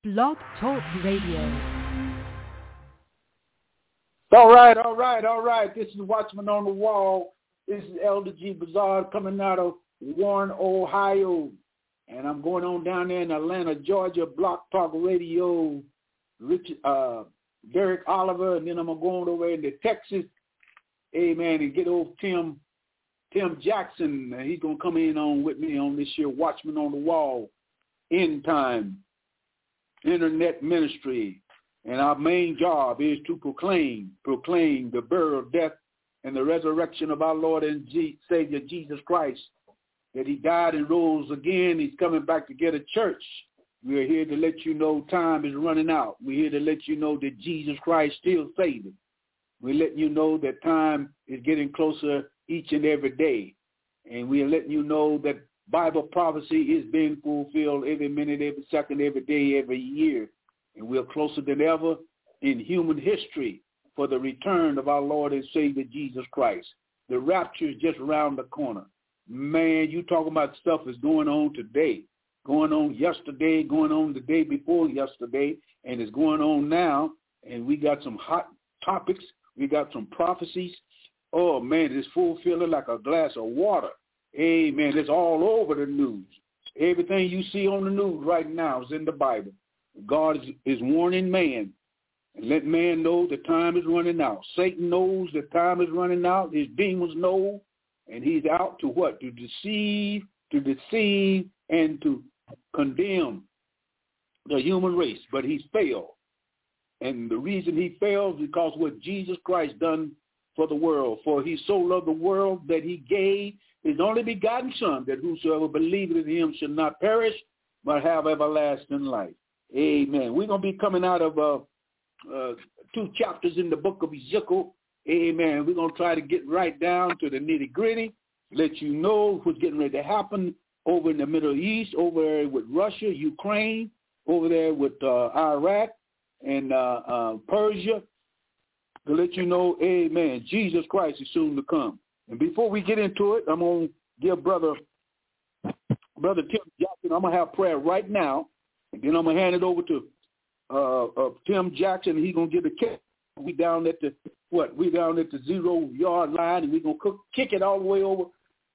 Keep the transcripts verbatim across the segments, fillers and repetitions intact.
Blog Talk Radio. All right, all right, all right. This is Watchman on the Wall. This is Elder G. Bazaar coming out of Warren, Ohio. And I'm going on down there in Atlanta, Georgia, Blog Talk Radio, Richard, uh, Derek Oliver, and then I'm going to go on over into Texas, amen, and get over Tim Tim Jackson. He's going to come in on with me on this year, Watchman on the Wall, End Time, Internet Ministry. And our main job is to proclaim, proclaim the burial, death, and the resurrection of our Lord and G- Savior Jesus Christ, that he died and rose again. He's coming back to get a church. We are here to let you know time is running out. We're here to let you know that Jesus Christ still saving. We're letting you know that time is getting closer each and every day. And we're letting you know that Bible prophecy is being fulfilled every minute, every second, every day, every year. And we're closer than ever in human history for the return of our Lord and Savior Jesus Christ. The rapture is just around the corner. Man, you talking about stuff that's going on today, going on yesterday, going on the day before yesterday, and it's going on now. And we got some hot topics. We got some prophecies. Oh, man, it's fulfilling like a glass of water. Amen. It's all over the news. Everything you see on the news right now is in the Bible. God is, is warning man and let man know the time is running out. Satan knows the time is running out. His demons know, and he's out to what? To deceive, to deceive, and to condemn the human race. But he's failed. And the reason he fails is because what Jesus Christ done for the world. For he so loved the world that he gave his only begotten Son, that whosoever believeth in him shall not perish, but have everlasting life. Amen. We're going to be coming out of uh, uh, two chapters in the book of Ezekiel. Amen. We're going to try to get right down to the nitty-gritty, let you know what's getting ready to happen over in the Middle East, over there with Russia, Ukraine, over there with uh, Iraq and uh, uh, Persia, to let you know, amen, Jesus Christ is soon to come. And before we get into it, I'm going to give Brother, Brother Tim Jackson, I'm going to have prayer right now. And then I'm going to hand it over to uh, uh, Tim Jackson. He's going to give the kick. We down at the, what, we down at the zero-yard line, and we're going to kick it all the way over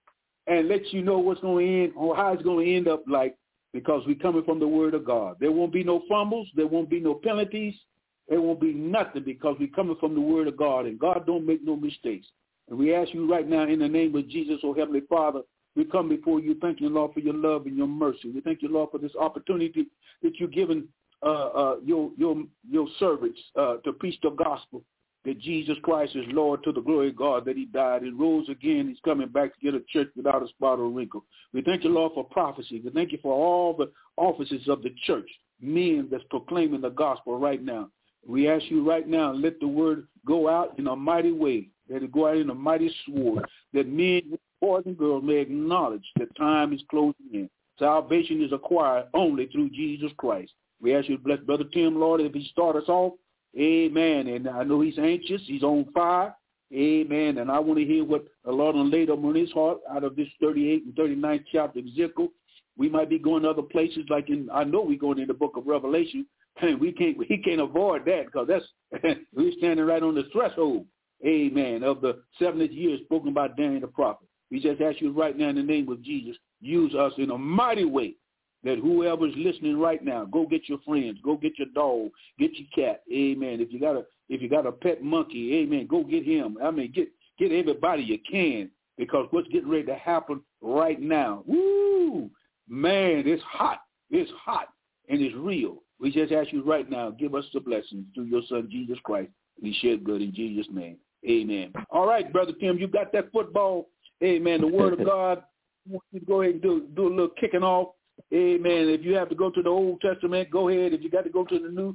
and let you know what's going to end or how it's going to end up like, because we're coming from the Word of God. There won't be no fumbles. There won't be no penalties. There won't be nothing because we're coming from the Word of God, and God don't make no mistakes. And we ask you right now in the name of Jesus, oh Heavenly Father, we come before you, thank you, Lord, for your love and your mercy. We thank you, Lord, for this opportunity that you've given uh, uh, your your your servants uh, to preach the gospel, that Jesus Christ is Lord, to the glory of God, that he died and rose again. He's coming back to get a church without a spot or wrinkle. We thank you, Lord, for prophecy. We thank you for all the offices of the church, men that's proclaiming the gospel right now. We ask you right now, let the word go out in a mighty way, that it go out in a mighty sword, that men, boys and girls may acknowledge that time is closing in. Salvation is acquired only through Jesus Christ. We ask you to bless Brother Tim, Lord, if he start us off. Amen. And I know he's anxious. He's on fire. Amen. And I want to hear what the Lord laid up on his heart out of this thirty-eighth and thirty-ninth chapter of Ezekiel. We might be going to other places, like in, I know we're going in the book of Revelation. And we can't, we can't avoid that, because that's, we're standing right on the threshold, amen, of the seventieth year spoken by Daniel the prophet. We just ask you right now in the name of Jesus, use us in a mighty way, that whoever's listening right now, go get your friends, go get your dog, get your cat, amen. If you got a if you got a pet monkey, amen, go get him. I mean, get get everybody you can, because what's getting ready to happen right now, woo, man, it's hot, it's hot, and it's real. We just ask you right now, give us the blessings through your Son, Jesus Christ. We shed blood in Jesus' name. Amen. All right, Brother Tim, you got that football. Amen. The Word of God. I want you to go ahead and do, do a little kicking off. Amen. If you have to go to the Old Testament, go ahead. If you got to go to the New,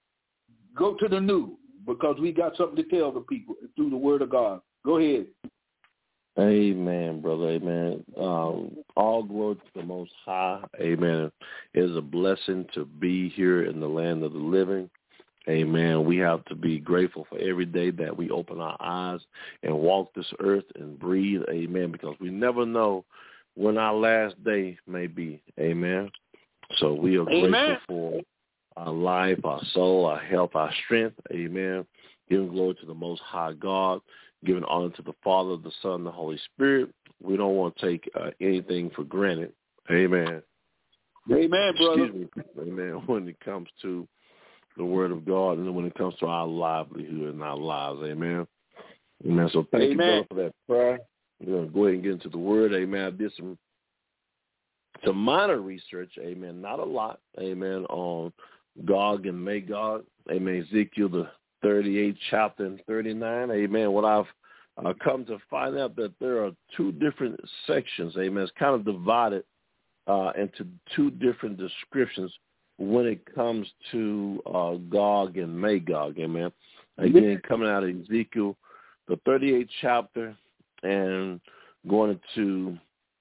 go to the New, because we got something to tell the people through the Word of God. Go ahead. Amen, brother. Amen. Um, all glory to the Most High. Amen. It is a blessing to be here in the land of the living. Amen. We have to be grateful for every day that we open our eyes and walk this earth and breathe. Amen. Because we never know when our last day may be. Amen. So we are Amen. grateful for our life, our soul, our health, our strength. Amen. Giving glory to the Most High God, giving honor to the Father, the Son, and the Holy Spirit. We don't want to take uh, anything for granted. Amen. Amen, brother. Excuse me. Amen. When it comes to the Word of God and when it comes to our livelihood and our lives. Amen. Amen. So thank Amen. you, brother, for that prayer. We're going to go ahead and get into the Word. Amen. I did some, some minor research. Amen. Not a lot. Amen. On Gog and Magog. Amen. Ezekiel, the thirty-eighth chapter and thirty-nine. Amen. What I've uh, come to find out that there are two different sections. Amen. It's kind of divided uh, into two different descriptions when it comes to uh, Gog and Magog. Amen. Again, coming out of Ezekiel, the thirty-eighth chapter, and going into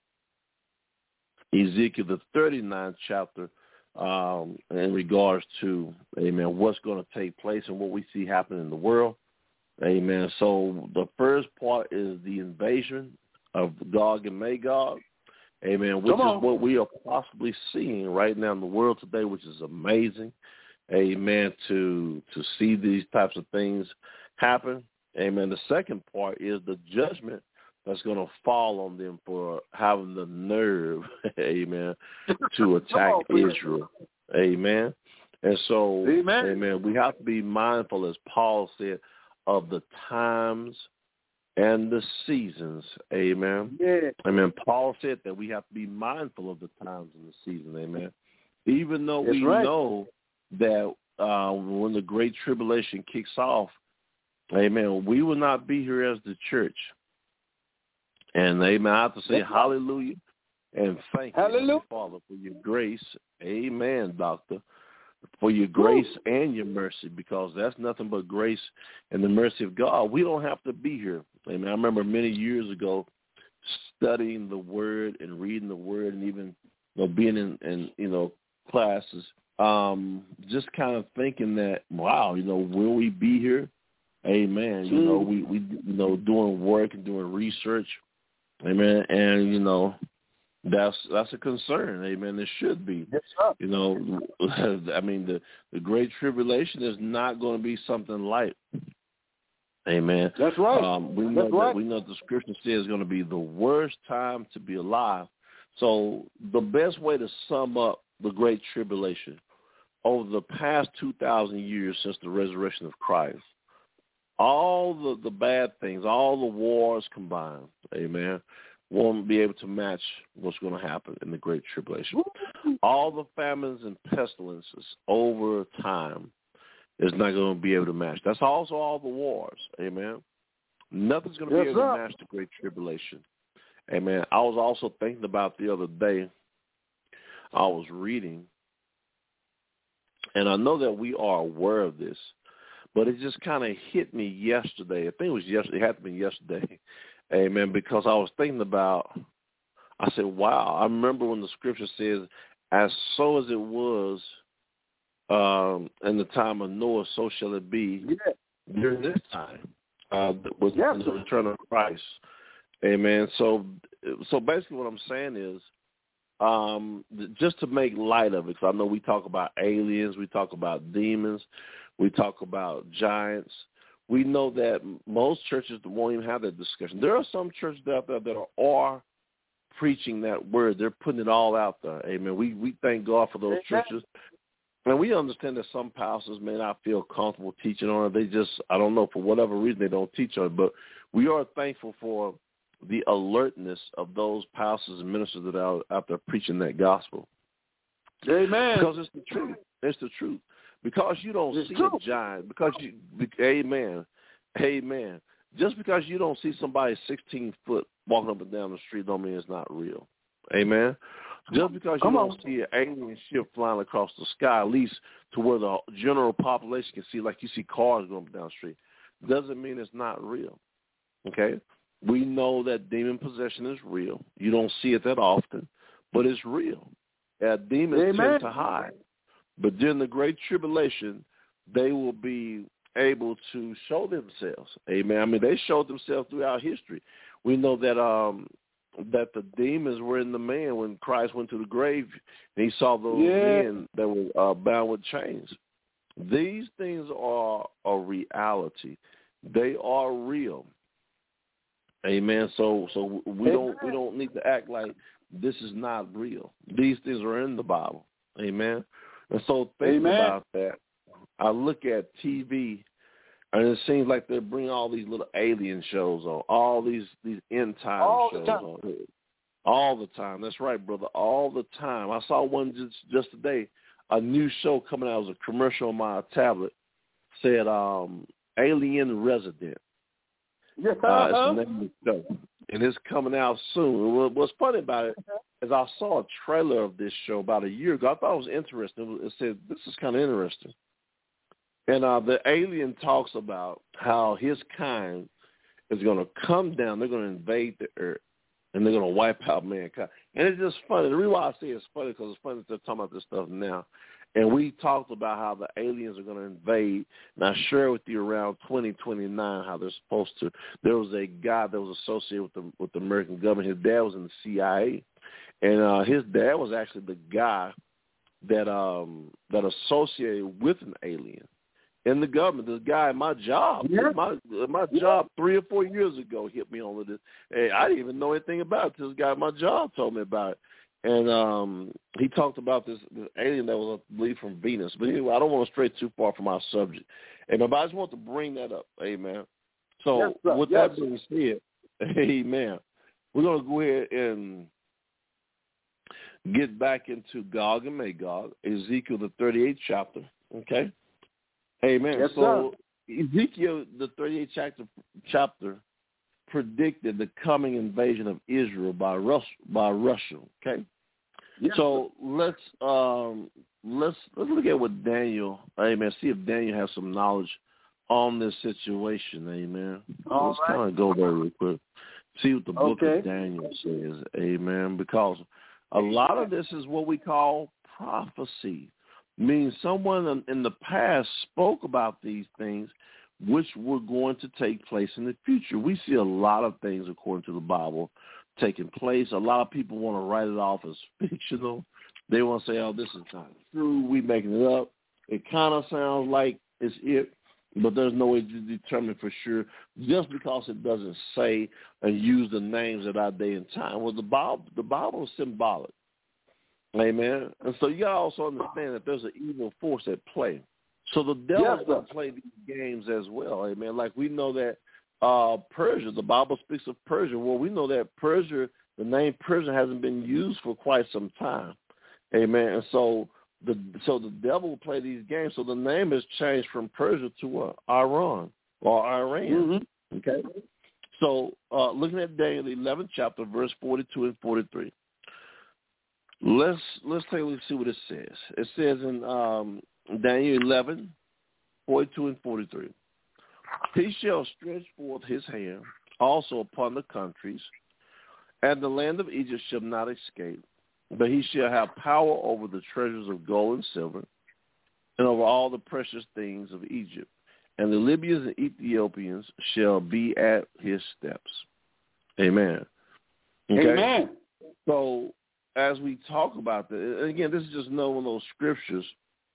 Ezekiel, the thirty-ninth chapter, um, in regards to, amen, what's going to take place and what we see happening in the world. Amen. So the first part is the invasion of Gog and Magog. Amen. Which is what we are possibly seeing right now in the world today, which is amazing. Amen. To to see these types of things happen. Amen. The second part is the judgment that's going to fall on them for having the nerve, amen, to attack Israel. Amen. And so, amen. amen, we have to be mindful, as Paul said, of the times and the seasons. Amen. Yeah. Amen. Paul said that we have to be mindful of the times and the seasons. Amen. Even though That's we right. know that uh, when the Great Tribulation kicks off, amen, we will not be here as the church. And, amen, I have to say hallelujah and thank hallelujah. you, Father, for your grace. Amen, Doctor, for your grace Woo. And your mercy, because that's nothing but grace and the mercy of God. We don't have to be here. Amen. I remember many years ago studying the Word and reading the Word and even, you know, being in, in, you know, classes, um, just kind of thinking that, wow, you know, will we be here? Amen. You know, we, we, you know, doing work and doing research. Amen. And, you know, that's that's a concern. Amen. It should be. Yes, sir. You know, I mean, the, the Great Tribulation is not going to be something light. Amen. That's right. Um, we know that's that right. we know the scripture says it's going to be the worst time to be alive. So the best way to sum up the Great Tribulation over the past two thousand years since the resurrection of Christ, all the, the bad things, all the wars combined, amen, won't be able to match what's going to happen in the Great Tribulation. All the famines and pestilences over time is not going to be able to match. That's also all the wars, amen. Nothing's going to yes, be able sir. to match the Great Tribulation, amen. I was also thinking about the other day, I was reading, and I know that we are aware of this, but it just kind of hit me yesterday. I think it was yesterday. It had to be yesterday. Amen. Because I was thinking about, I said, wow, I remember when the scripture says, as so as it was um, in the time of Noah, so shall it be yeah. during this time uh, with yes. the return of Christ. Amen. So, so basically what I'm saying is, um, just to make light of it, because I know we talk about aliens, we talk about demons, we talk about giants. We know that most churches won't even have that discussion. There are some churches out there that are, are preaching that word. They're putting it all out there. Amen. We we thank God for those Amen. churches. And we understand that some pastors may not feel comfortable teaching on it. They just, I don't know, for whatever reason they don't teach on it. But we are thankful for the alertness of those pastors and ministers that are out there preaching that gospel. Amen. Because it's the truth. It's the truth. Because you don't it's see true. a giant, because you, amen, amen. Just because you don't see somebody sixteen foot walking up and down the street don't mean it's not real. Amen. Just because you Come don't on. see an alien ship flying across the sky, at least to where the general population can see, like you see cars going down the street, doesn't mean it's not real. Okay? We know that demon possession is real. You don't see it that often, but it's real. Uh, demons Amen. tend to hide. But during the Great Tribulation, they will be able to show themselves. Amen. I mean, they showed themselves throughout history. We know that um, that the demons were in the man when Christ went to the grave, and he saw those yeah. men that were uh, bound with chains. These things are a reality. They are real. Amen. So so we Amen. don't we don't need to act like this is not real. These things are in the Bible. Amen. And so thinking Amen. about that, I look at T V and it seems like they bring all these little alien shows on, all these these end time All shows the time. on. All the time. That's right, brother. All the time. I saw one just just today, a new show coming out. It was a commercial on my tablet. Said um, Alien Resident. Yeah. Uh, it's the name of the show. And it's coming out soon. What- What's funny about it is I saw a trailer of this show about a year ago. I thought it was interesting. It said, this is kind of interesting. And uh, the alien talks about how his kind is going to come down. They're going to invade the earth, and they're going to wipe out mankind. And it's just funny. The reason why I say it's funny because it's funny that they're talking about this stuff now. And we talked about how the aliens are going to invade. And I shared with you around twenty twenty-nine how they're supposed to. There was a guy that was associated with the with the American government. His dad was in the C I A, and uh, his dad was actually the guy that um, that associated with an alien in the government. This guy at my job, Yeah. my my job three or four years ago hit me on with this. Hey, I didn't even know anything about it. This guy at my job told me about it. And um, he talked about this, this alien that was, I believe, from Venus. But anyway, I don't want to stray too far from our subject. And but I just want to bring that up. Amen. So Yes, sir. with Yes, that being said, amen, we're going to go ahead and get back into Gog and Magog, Ezekiel, the thirty-eighth chapter. Okay? Amen. Yes, so Ezekiel, the thirty-eighth chapter, chapter predicted the coming invasion of Israel by Rus- by Russia. Okay? Yes, So let's um, let's let's look at what Daniel, amen. See if Daniel has some knowledge on this situation, amen. All let's right. kind of go there real quick. See what the book Okay. of Daniel says, amen. Because a lot of this is what we call prophecy, meaning someone in, in the past spoke about these things which were going to take place in the future. We see a lot of things according to the Bible taking place. A lot of people want to write it off as fictional. They want to say, oh, this is not true. We making it up. It kind of sounds like it's it, but there's no way to determine for sure just because it doesn't say and use the names of our day and time. Well, the Bible, the Bible is symbolic. Amen. And so you got to also understand that there's an evil force at play. So the devil's Yes, going to play these games as well. Amen. Like we know that Uh, Persia, the Bible speaks of Persia. Well, we know that Persia, the name Persia hasn't been used for quite some time. Amen. And so the so the devil will play these games. So the name has changed from Persia to uh, Iran or Iran. Mm-hmm. Okay. So uh, looking at Daniel, the eleventh chapter, verse forty-two and forty-three. Let's let's take a look and see what it says. It says in um, Daniel eleven, forty-two and forty-three. He shall stretch forth his hand also upon the countries, and the land of Egypt shall not escape, but he shall have power over the treasures of gold and silver, and over all the precious things of Egypt. And the Libyans and Ethiopians shall be at his steps. Amen. Okay? Amen. So as we talk about this, and again, this is just another one of those scriptures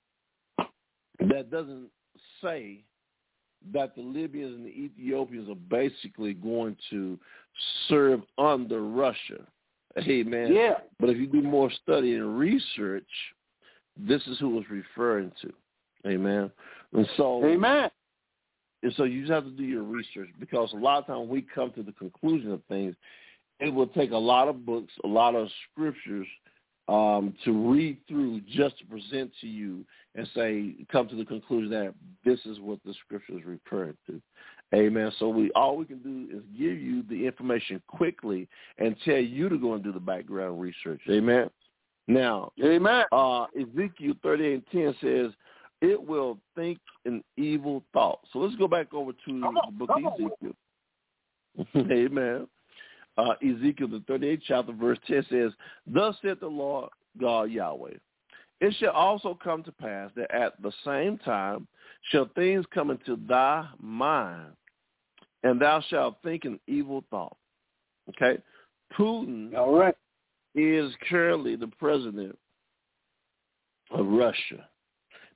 that doesn't say that the Libyans and the Ethiopians are basically going to serve under Russia. Amen. Yeah. But if you do more study and research, this is who it's referring to. Amen. And so, Amen. And so you just have to do your research because a lot of times we come to the conclusion of things. It will take a lot of books, a lot of scriptures um, to read through just to present to you and say, come to the conclusion that this is what the scripture is referring to. Amen. So we all we can do is give you the information quickly and tell you to go and do the background research. Amen. Now, Amen. Uh, Ezekiel thirty-eight and ten says, it will think an evil thought. So let's go back over to on, the book of Ezekiel. Amen. Uh, Ezekiel, the thirty-eighth chapter, verse ten says, thus saith the Lord God Yahweh, it shall also come to pass that at the same time shall things come into thy mind, and thou shalt think an evil thought. Okay? Putin All right. is currently the president of Russia.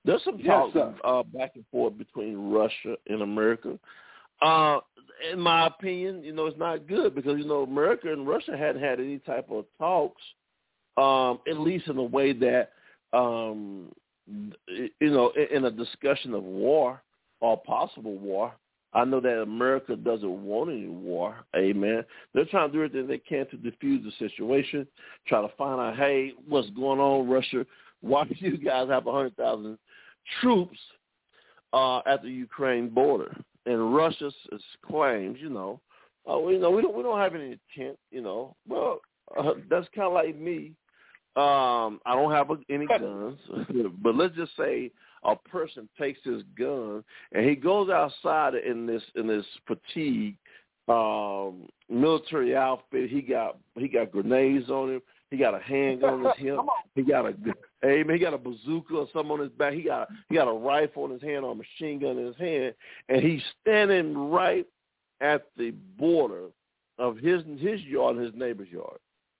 There's some Yes, talk uh, back and forth between Russia and America. Uh, in my opinion, you know, it's not good because, you know, America and Russia hadn't had any type of talks, um, at least in a way that, um, you know, in a discussion of war or possible war. I know that America doesn't want any war, amen. They're trying to do everything they can to defuse the situation, try to find out, hey, what's going on, Russia? Why do you guys have one hundred thousand troops uh, at the Ukraine border? And Russia claims, you know, uh, you know, we don't we don't have any intent, you know. Well, uh, that's kind of like me. Um, I don't have any guns, but let's just say a person takes his gun and he goes outside in this in this fatigue um, military outfit. He got he got grenades on him. He got a handgun on his hip. He got a hey, man, he got a bazooka or something on his back. He got he got a rifle in his hand or a machine gun in his hand, and he's standing right at the border of his his yard and his neighbor's yard,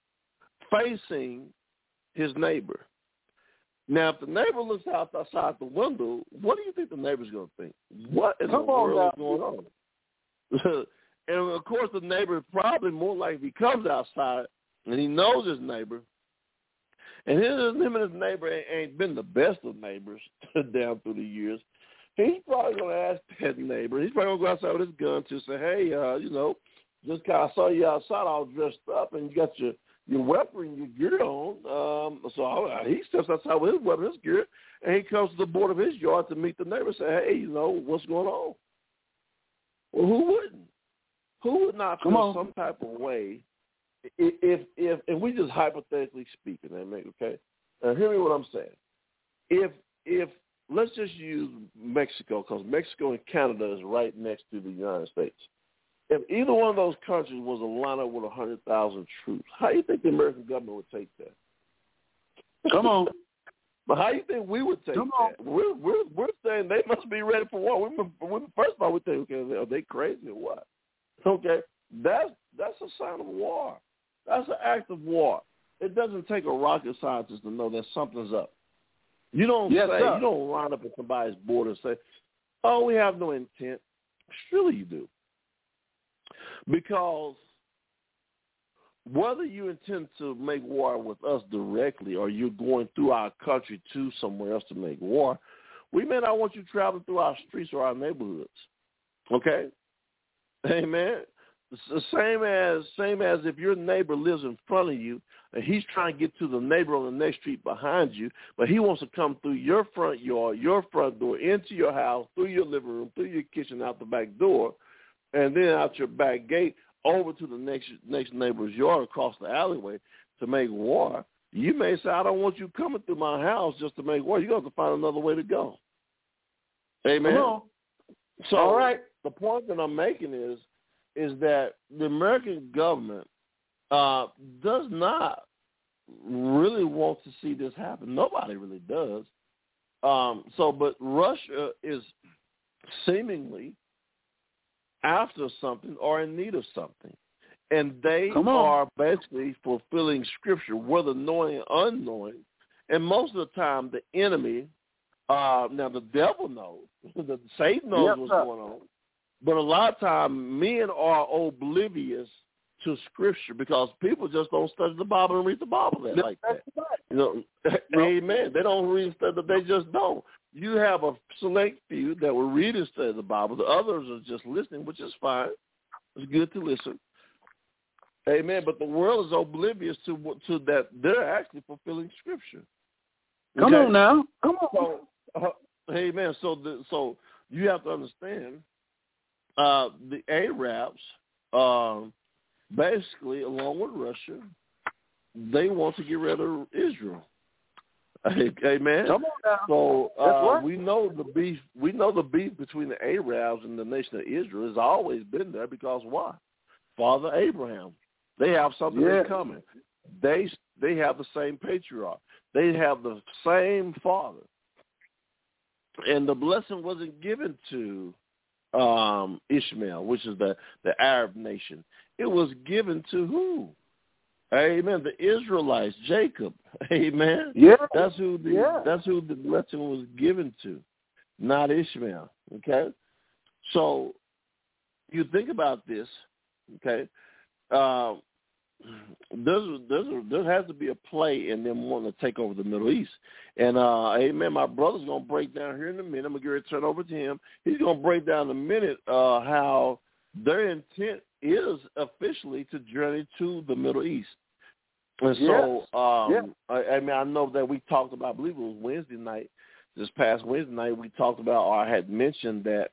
facing his neighbor. Now, if the neighbor looks out outside the window, what do you think the neighbor's going to think? What in Come the on world now. is going on? And, of course, the neighbor probably more likely comes outside, and he knows his neighbor. And his, him and his neighbor ain't, ain't been the best of neighbors down through the years. He's probably going to ask that neighbor. He's probably going to go outside with his gun to say, hey, uh, you know, just kind of saw you outside all dressed up, and you got your your weapon, your gear on. Um, so I, he steps outside with his weapon, his gear, and he comes to the border of his yard to meet the neighbor and say, hey, you know, what's going on? Well, who wouldn't? Who would not feel some type of way if, if, if, and we just hypothetically speaking, okay? Now, hear me what I'm saying. If, if, let's just use Mexico, because Mexico and Canada is right next to the United States. If either one of those countries was a lineup with one hundred thousand troops, how do you think the American government would take that? Come on. But how do you think we would take Come that? On. We're, we're, we're saying they must be ready for war. We, we, first of all, we think, okay, are they crazy or what? Okay, that's, that's a sign of war. That's an act of war. It doesn't take a rocket scientist to know that something's up. You don't yes, say, sir. you don't line up at somebody's border and say, oh, we have no intent. Surely you do. Because whether you intend to make war with us directly or you're going through our country to somewhere else to make war, we may not want you traveling through our streets or our neighborhoods. Okay? Amen. It's the same as same as if your neighbor lives in front of you and he's trying to get to the neighbor on the next street behind you, but he wants to come through your front yard, your front door, into your house, through your living room, through your kitchen, out the back door, and then out your back gate over to the next next neighbor's yard across the alleyway to make war. You may say, I don't want you coming through my house just to make war. You're going to have to find another way to go. Amen. So all right. The point that I'm making is, is that the American government uh, does not really want to see this happen. Nobody really does. Um, so, but Russia is seemingly after something or in need of something. And they are basically fulfilling Scripture, whether knowing or unknowing. And most of the time, the enemy, uh, now the devil knows, the Satan knows yep, what's sir. going on. But a lot of times, men are oblivious to Scripture because people just don't study the Bible and read the Bible that, like that. You know, no. Amen. They don't read study. They just don't. You have a select few that will read and study the Bible. The others are just listening, which is fine. It's good to listen. Amen. But the world is oblivious to to that they're actually fulfilling Scripture. Okay? Come on now. Come on. So, uh, amen. So, the, so you have to understand. Uh, the Arabs, um, basically, along with Russia, they want to get rid of Israel. Amen. Come on now. So uh, right. we know the beef. We know the beef between the Arabs and the nation of Israel has always been there because why? Father Abraham. They have something yeah. in common. They they have the same patriarch. They have the same father. And the blessing wasn't given to Um, Ishmael, which is the, the Arab nation. It was given to who? Amen. The Israelites, Jacob. Amen. Yeah. That's who the yeah. that's who the blessing was given to, not Ishmael. Okay. So you think about this. Okay. Uh, there's, there's a, there has to be a play in them wanting to take over the Middle East. And, uh, amen, my brother's going to break down here in a minute. I'm going to get ready to turn over to him. He's going to break down in a minute uh, how their intent is officially to journey to the Middle East. And so, yes. um, yeah. I, I mean, I know that we talked about, I believe it was Wednesday night, this past Wednesday night, we talked about, or I had mentioned that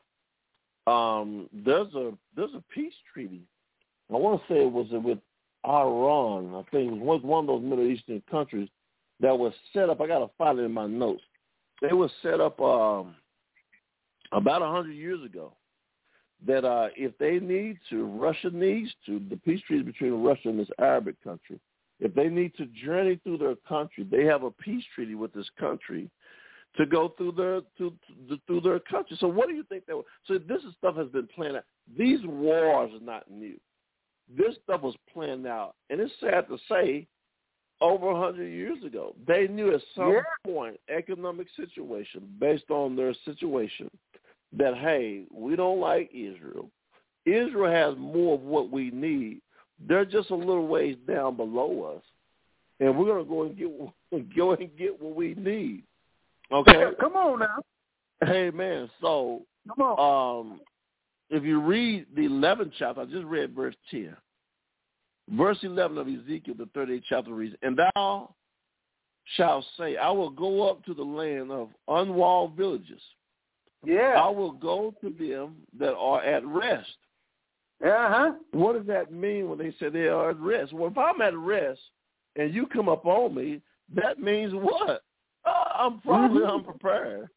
um, there's a there's a peace treaty. I want to say it was with Iran. I think it was one of those Middle Eastern countries that was set up. I got to find it in my notes. They were set up um, about one hundred years ago. That uh, if they need to, Russia needs to, the peace treaty between Russia and this Arabic country, if they need to journey through their country, they have a peace treaty with this country to go through their to, to, through their country. So what do you think that was? So this is stuff has been planned out. These wars are not new. This stuff was planned out, and it's sad to say, over one hundred years ago. They knew at some yeah. point, economic situation, based on their situation, that, hey, we don't like Israel. Israel has more of what we need. They're just a little ways down below us, and we're going to go and get go and get what we need. Okay? Come on now. Amen. So, Come on. um, if you read the eleventh chapter, I just read verse ten. Verse eleven of Ezekiel, the thirty-eighth chapter reads, and thou shalt say, I will go up to the land of unwalled villages. Yeah. I will go to them that are at rest. Uh-huh. What does that mean when they say they are at rest? Well, if I'm at rest and you come up on me, that means what? Uh, I'm probably mm-hmm. unprepared.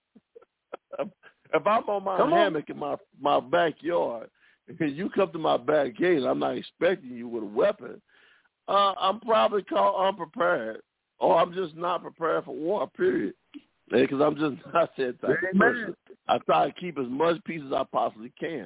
If I'm on my come hammock on. in my, my backyard and you come to my back gate, I'm not expecting you with a weapon, uh, I'm probably called unprepared, or I'm just not prepared for war, period. Because I'm just not that type of person. I try to keep as much peace as I possibly can.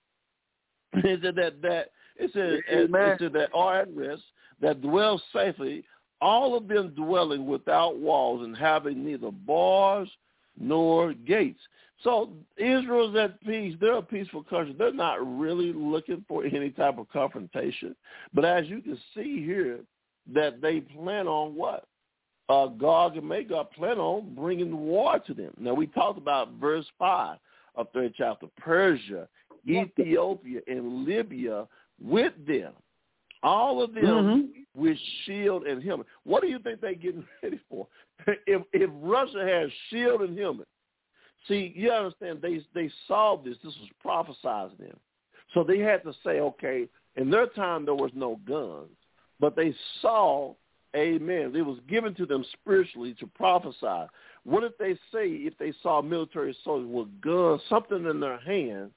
It said that that it said, it said that are at rest, that dwell safely, all of them dwelling without walls and having neither bars nor gates. So Israel's at peace. They're a peaceful country. They're not really looking for any type of confrontation. But as you can see here, that they plan on what? Uh, Gog and Magog plan on bringing war to them. Now, we talked about verse five of third chapter, Persia, Ethiopia, and Libya with them. All of them mm-hmm. with shield and helmet. What do you think they're getting ready for? If if Russia has shield and helmet, see, you understand, they they saw this. This was prophesied to them. So they had to say, okay, in their time there was no guns, but they saw, amen, it was given to them spiritually to prophesy. What did they say if they saw military soldiers with guns, something in their hand,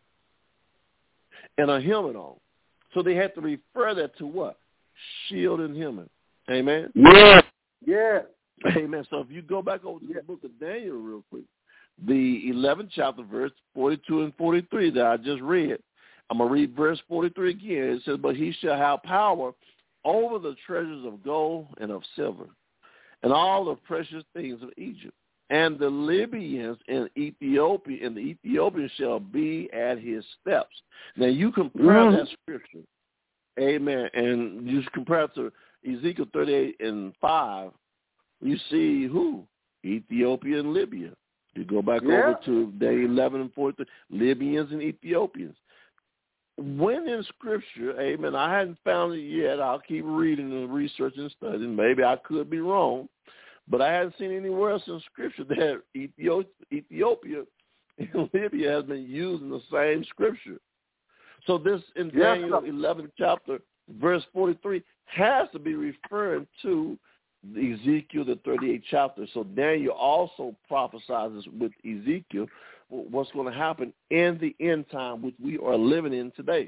and a helmet on? So they had to refer that to what? Shield and helmet. Amen? Yeah. Yeah. Amen. So if you go back over to the book of Daniel real quick, the eleventh chapter, verse forty-two and forty-three that I just read, I'm going to read verse forty-three again. It says, but he shall have power over the treasures of gold and of silver and all the precious things of Egypt. And the Libyans and Ethiopia, and the Ethiopians shall be at his steps. Now you compare mm. that scripture, amen, and you compare it to Ezekiel thirty-eight and five. You see who? Ethiopia and Libya. You go back yeah. over to day eleven and forty-three, Libyans and Ethiopians. When in Scripture, amen, I hadn't found it yet. I'll keep reading and researching and studying. Maybe I could be wrong. But I haven't seen anywhere else in Scripture that Ethiopia and Libya has been used in the same Scripture. So this in Daniel yes, eleventh chapter, verse forty-three, has to be referring to Ezekiel, the thirty-eighth chapter. So Daniel also prophesies with Ezekiel what's going to happen in the end time, which we are living in today.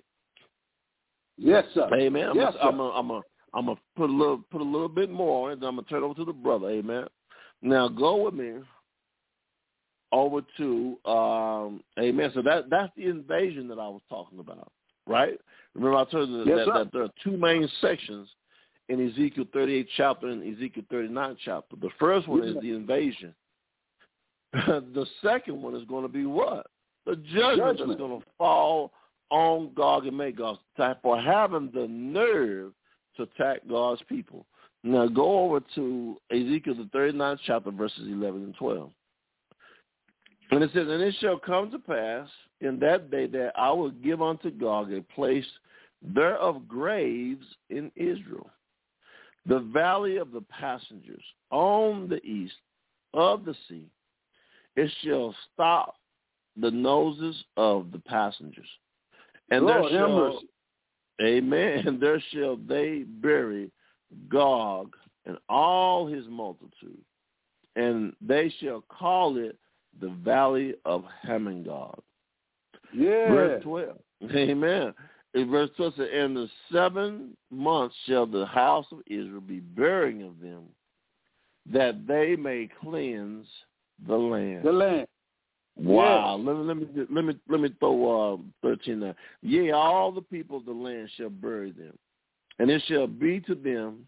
Yes, sir. Amen. I'm yes, a, I'm a, I'm a, I'm gonna put a little put a little bit more on it, and I'm gonna turn it over to the brother. Amen. Now go with me over to um, amen. So that that's the invasion that I was talking about, right? Remember I told you yes, that, that there are two main sections in Ezekiel thirty-eighth chapter and Ezekiel thirty-ninth chapter. The first one is the invasion. The second one is going to be what? The judgment, judgment. that's going to fall on Gog and Magog for having the nerve to attack God's people. Now go over to Ezekiel the thirty-ninth chapter, verses eleven and twelve. And it says, and it shall come to pass in that day that I will give unto Gog a place there of graves in Israel, the valley of the passengers on the east of the sea. It shall stop the noses of the passengers. And Lord, there shall, amen, and there shall they bury Gog and all his multitude, and they shall call it the valley of Hamon-Gog. Yeah. Verse twelve. Amen. In verse twelve says, in the seven months shall the house of Israel be burying of them, that they may cleanse the land. The land. Wow. Yes. Let me let me let me let me throw uh, thirteen there. Yea, all the people of the land shall bury them, and it shall be to them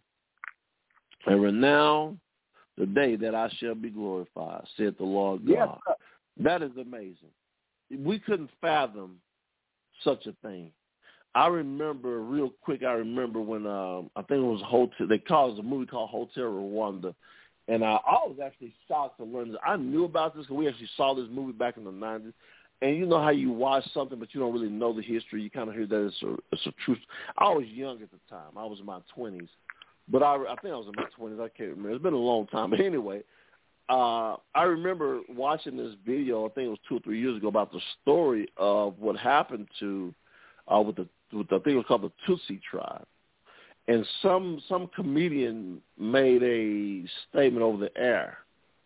a renown the day that I shall be glorified, said the Lord God. Yes. That is amazing. We couldn't fathom such a thing. I remember real quick. I remember when um, I think it was Hotel. They called it a movie called Hotel Rwanda, and I, I was actually shocked to learn this. I knew about this because we actually saw this movie back in the nineties. And you know how you watch something, but you don't really know the history. You kind of hear that it's a, it's a truth. I was young at the time. I was in my twenties. But I, I think I was in my twenties. I can't remember. It's been a long time. But anyway, uh, I remember watching this video, I think it was two or three years ago, about the story of what happened to, uh, with the, with the, I think it was called the Tutsi tribe. And some some comedian made a statement over the air,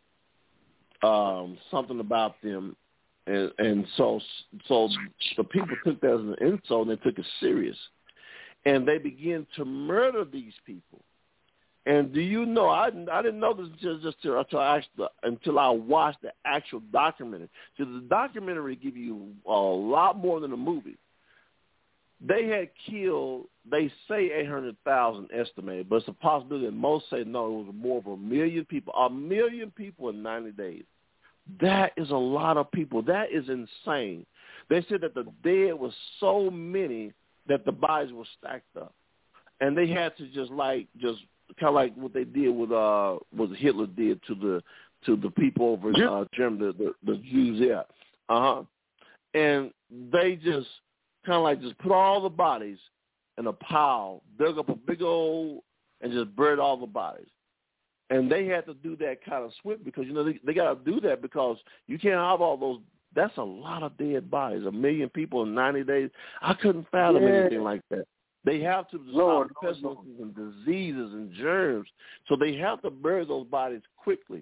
um, something about them. And, and so so the people took that as an insult, and they took it serious. And they began to murder these people. And do you know, I, I didn't know this just, just until, until, I actually, until I watched the actual documentary. So the documentary give you a lot more than a movie. They had killed, they say eight hundred thousand estimated, but it's a possibility that most say no, it was more of a million people. A million people in ninety days. That is a lot of people. That is insane. They said that the dead was so many that the bodies were stacked up. And they had to just like, just kind of like what they did with, uh, what Hitler did to the, to the people over in uh, Germany, the, the, the Jews there. Uh-huh. And they just kind of like just put all the bodies in a pile, dug up a big old, and just buried all the bodies. And they had to do that kind of swift because, you know, they, they got to do that because you can't have all those. That's a lot of dead bodies, a million people in ninety days. I couldn't fathom yeah. anything like that. They have to Lord, stop pestilences and diseases and germs, so they have to bury those bodies quickly.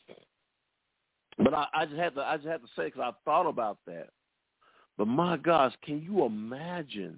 But I, I just had to, I just had to say, because I thought about that. But my gosh, can you imagine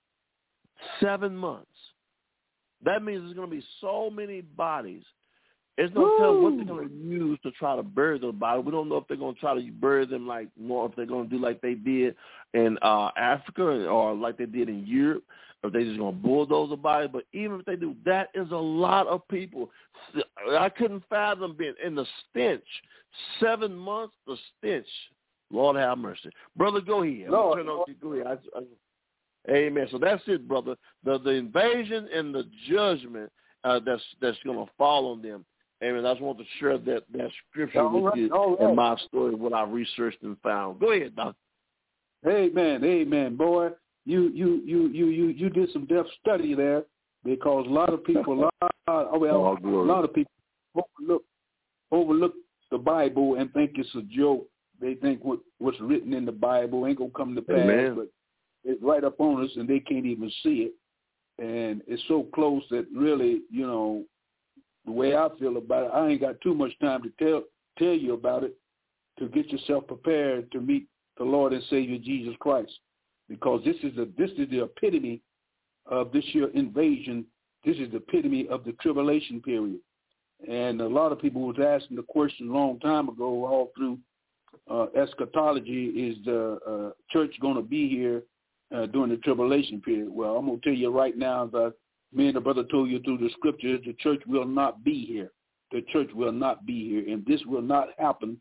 seven months? That means there's going to be so many bodies. It's no telling what they're going to use to try to bury the body. We don't know if they're going to try to bury them like, or if they're going to do like they did in uh, Africa or like they did in Europe, or if they're just going to bulldoze the body. But even if they do, that is a lot of people. I couldn't fathom being in the stench. Seven months, the stench. Lord have mercy. Brother, go ahead. Lord, turn over to you. Go ahead. I, I, amen. So that's it, brother. The the invasion and the judgment uh, that's that's going to fall on them. Amen. I just want to share that, that scripture all with right, you right. and my story, what I researched and found. Go ahead, Doc. Amen, amen, boy. You you you you you you did some depth study there, because a lot of people, a lot, oh, well, a lot of people overlook overlook the Bible and think it's a joke. They think what what's written in the Bible ain't gonna come to pass, Amen. but it's right up on us, and they can't even see it. And it's so close that really, you know, the way I feel about it, I ain't got too much time to tell tell you about it, to get yourself prepared to meet the Lord and Savior Jesus Christ, because this is a this is the epitome of this year invasion. This is the epitome of the tribulation period. And a lot of people was asking the question a long time ago, all through uh, eschatology, is the uh, church going to be here uh, during the tribulation period? Well, I'm going to tell you right now, as I Me and the brother told you through the scriptures, the church will not be here. The church will not be here, and this will not happen.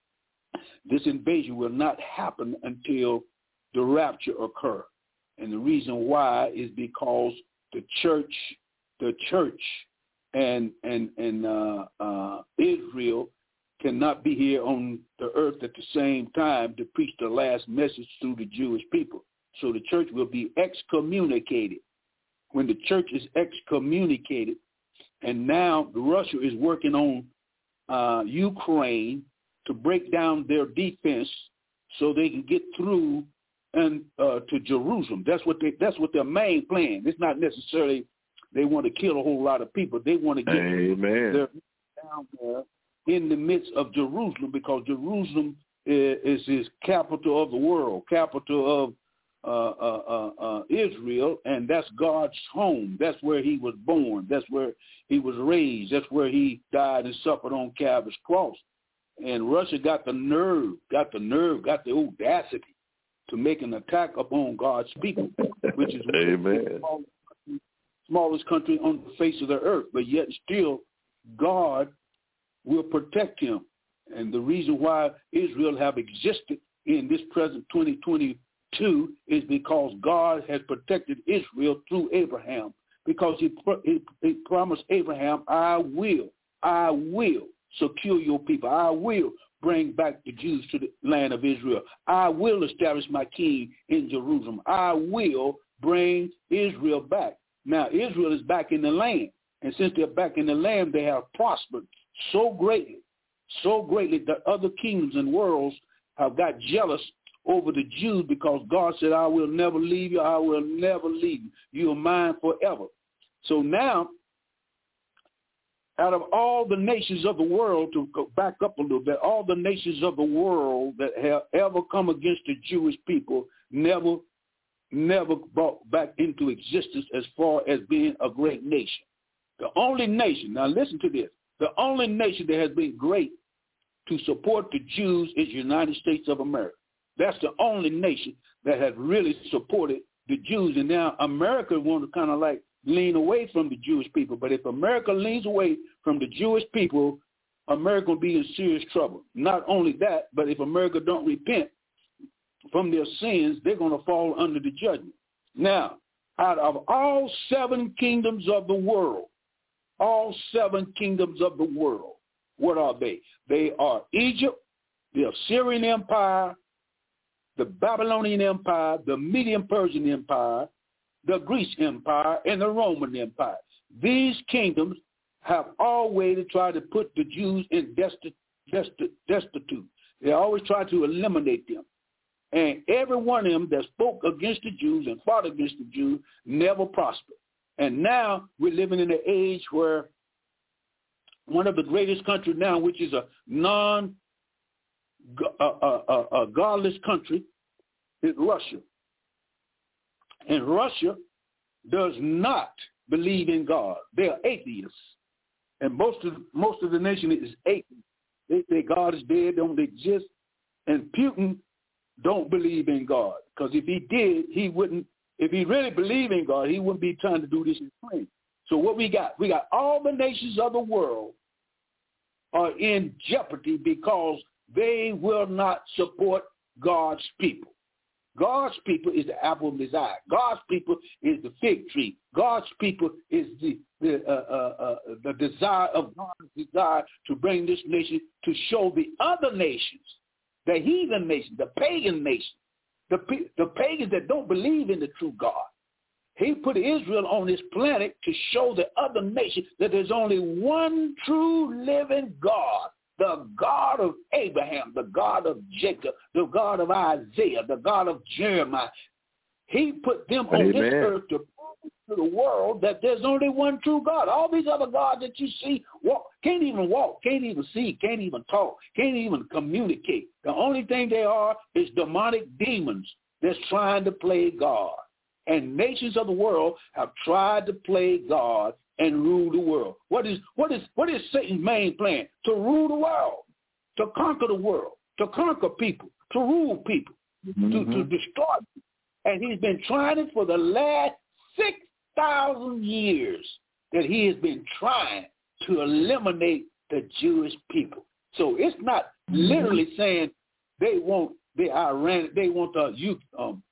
This invasion will not happen until the rapture occur. And the reason why is because the church, the church and and and uh, uh, Israel cannot be here on the earth at the same time to preach the last message to the Jewish people. So the church will be excommunicated. When the church is excommunicated, and now Russia is working on uh, Ukraine to break down their defense so they can get through and uh, to Jerusalem. That's what they. That's what their main plan. It's not necessarily they want to kill a whole lot of people. They want to get Amen. their down there in the midst of Jerusalem, because Jerusalem is, is his capital of the world, capital of uh, uh, uh, uh, Israel, and that's God's home. That's where he was born. That's where he was raised. That's where he died and suffered on Calvary's cross. And Russia got the nerve, got the nerve, got the audacity to make an attack upon God's people, which is Amen. the smallest, smallest country on the face of the earth. But yet still, God will protect him. And the reason why Israel have existed in this present twenty twenty-two is because God has protected Israel through Abraham. Because he, he, he promised Abraham, I will, I will secure your people. I will bring back the Jews to the land of Israel. I will establish my king in Jerusalem. I will bring Israel back. Now, Israel is back in the land. And since they're back in the land, they have prospered so greatly, so greatly that other kingdoms and worlds have got jealous over the Jews, because God said, I will never leave you. I will never leave you. You are mine forever. So now, out of all the nations of the world, to go back up a little bit, all the nations of the world that have ever come against the Jewish people never, never brought back into existence as far as being a great nation. The only nation, now listen to this, the only nation that has been great to support the Jews is the United States of America. That's the only nation that has really supported the Jews. And now America wants to kind of like lean away from the Jewish people. But if America leans away from the Jewish people, America will be in serious trouble. Not only that, but if America don't repent from their sins, they're going to fall under the judgment. Now, out of all seven kingdoms of the world, all seven kingdoms of the world, what are they? They are Egypt, the Assyrian Empire, the Babylonian Empire, the Median Persian Empire, the Greek Empire, and the Roman Empire. These kingdoms have always tried to put the Jews in desti- desti- destitute. They always try to eliminate them. And every one of them that spoke against the Jews and fought against the Jews never prospered. And now we're living in an age where one of the greatest countries now, which is a non a, a, a, a godless country, is Russia. And Russia does not believe in God. They are atheists. And most of most of the nation is atheist. They say God is dead, don't exist. And Putin don't believe in God. Because if he did, he wouldn't, if he really believed in God, he wouldn't be trying to do this in Ukraine. So what we got? We got all the nations of the world are in jeopardy because they will not support God's people. God's people is the apple of his eye. God's people is the fig tree. God's people is the the, uh, uh, uh, the desire of God's desire to bring this nation to show the other nations, the heathen nations, the pagan nations, the, the pagans that don't believe in the true God. He put Israel on this planet to show the other nations that there's only one true living God. The God of Abraham, the God of Jacob, the God of Isaiah, the God of Jeremiah. He put them on Amen. this earth to prove to the world that there's only one true God. All these other gods that you see walk, can't even walk, can't even see, can't even talk, can't even communicate. The only thing they are is demonic demons that's trying to play God. And nations of the world have tried to play God and rule the world. What is what is what is Satan's main plan? To rule the world, to conquer the world, to conquer people, to rule people, mm-hmm. to, to destroy people. And he's been trying it for the last six thousand years that he has been trying to eliminate the Jewish people. So it's not literally saying they want the Iran, they want the um,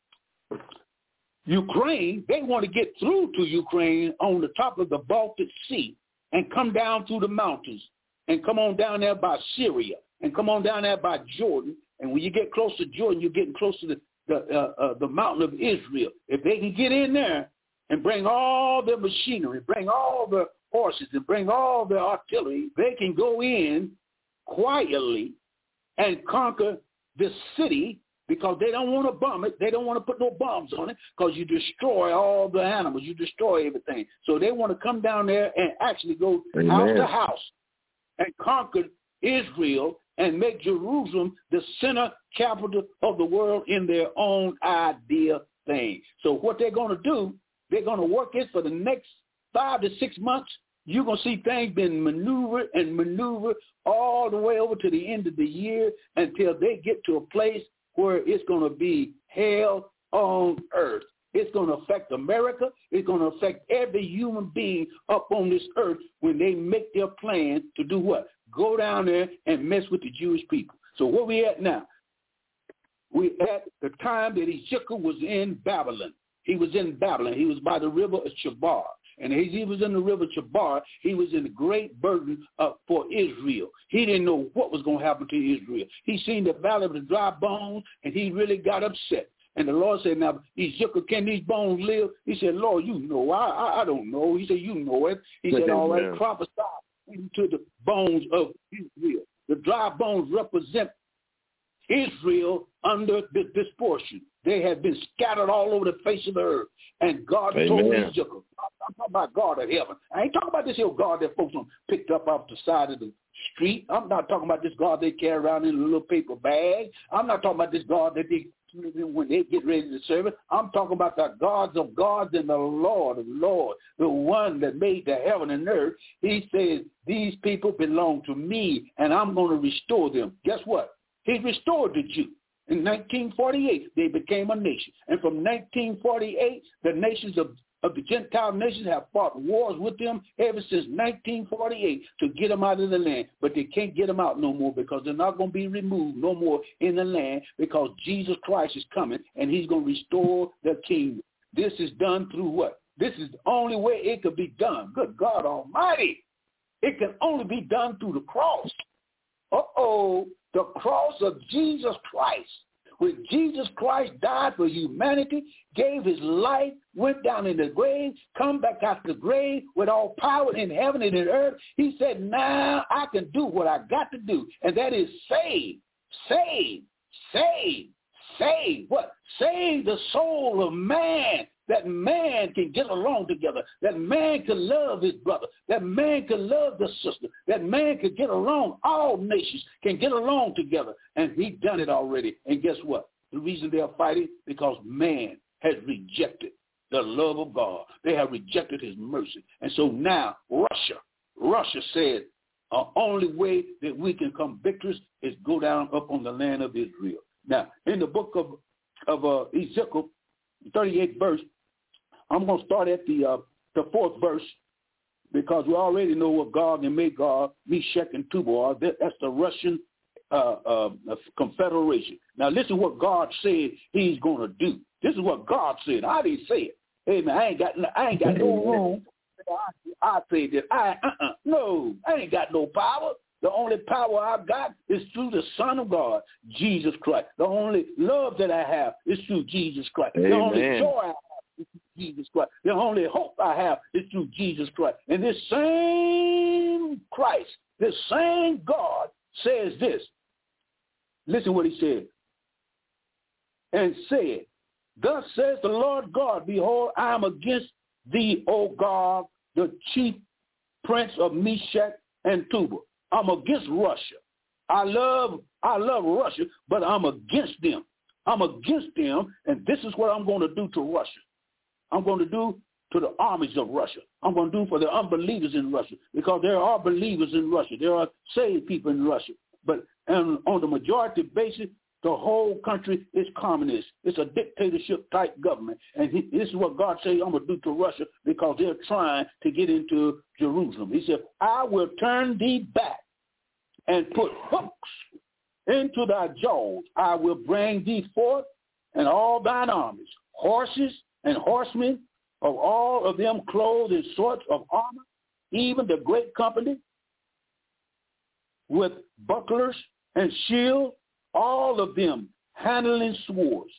Ukraine. They want to get through to Ukraine on the top of the Baltic Sea and come down through the mountains and come on down there by Syria and come on down there by Jordan. And when you get close to Jordan, you're getting close to the the, uh, uh, the mountain of Israel. If they can get in there and bring all their machinery, bring all the horses, and bring all the artillery, they can go in quietly and conquer the city, because they don't want to bomb it. They don't want to put no bombs on it, because you destroy all the animals. You destroy everything. So they want to come down there and actually go Amen. house to house and conquer Israel and make Jerusalem the center capital of the world in their own idea thing. So what they're going to do, they're going to work it for the next five to six months. You're going to see things being maneuvered and maneuvered all the way over to the end of the year until they get to a place where it's going to be hell on earth. It's going to affect America. It's going to affect every human being up on this earth when they make their plan to do what? Go down there and mess with the Jewish people. So where we at now? We at the time that Ezekiel was in Babylon. He was in Babylon. He was by the river of Chebar. And as he was in the river Chebar, he was in a great burden uh, for Israel. He didn't know what was going to happen to Israel. He seen the valley of the dry bones, and he really got upset. And the Lord said, now, Ezekiel, can these bones live? He said, Lord, you know. I, I, I don't know. He said, you know it. He said, all right, prophesy to the bones of Israel. The dry bones represent Israel under this, this portion. They have been scattered all over the face of the earth. And God Amen. told Ezekiel, I'm talking about God of heaven. I ain't talking about this here God that folks picked up off the side of the street. I'm not talking about this God they carry around in a little paper bag. I'm not talking about this God that they, when they get ready to serve it. I'm talking about the gods of gods and the Lord of lords, the one that made the heaven and earth. He says, these people belong to me, and I'm going to restore them. Guess what? He restored the Jews. In nineteen forty-eight, they became a nation. And from nineteen forty-eight, the nations of, of the Gentile nations have fought wars with them ever since nineteen forty-eight to get them out of the land. But they can't get them out no more, because they're not going to be removed no more in the land, because Jesus Christ is coming and he's going to restore the kingdom. This is done through what? This is the only way it could be done. Good God Almighty. It can only be done through the cross. Uh-oh. The cross of Jesus Christ. When Jesus Christ died for humanity, gave his life, went down in the grave, come back out the grave with all power in heaven and in earth, he said, now I can do what I got to do, and that is save, save, save, save. What? Save the soul of man, that man can get along together, that man can love his brother, that man can love the sister, that man can get along. All nations can get along together, and he done it already. And guess what? The reason they are fighting, because man has rejected the love of God. They have rejected his mercy. And so now Russia, Russia said, the only way that we can come victors is go down up on the land of Israel. Now, in the book of, of uh, Ezekiel, thirty-eighth verse, I'm going to start at the uh, the fourth verse, because we already know what Gog and Magog, Meshach and Tubal are. That's the Russian uh, uh, Confederation. Now listen what God said he's going to do. This is what God said. I didn't say it. Hey man, I ain't got I ain't got no room. I, I say that I uh-uh. No, I ain't got no power. The only power I've got is through the Son of God, Jesus Christ. The only love that I have is through Jesus Christ. Amen. The only joy I have is through Jesus Christ. The only hope I have is through Jesus Christ. And this same Christ, this same God says this. Listen what he said. And said, thus says the Lord God, behold, I am against thee, O God, the chief prince of Meshach and Tubal. I'm against Russia. I love I love Russia, but I'm against them. I'm against them, and this is what I'm going to do to Russia. I'm going to do to the armies of Russia. I'm going to do for the unbelievers in Russia, because there are believers in Russia. There are saved people in Russia. But and on the majority basis, The whole country is communist. It's a dictatorship-type government. And he, this is what God says I'm going to do to Russia because they're trying to get into Jerusalem. He said, I will turn thee back and put hooks into thy jaws. I will bring thee forth and all thine armies, horses and horsemen, of all of them clothed in sorts of armor, even the great company with bucklers and shields, all of them handling swords.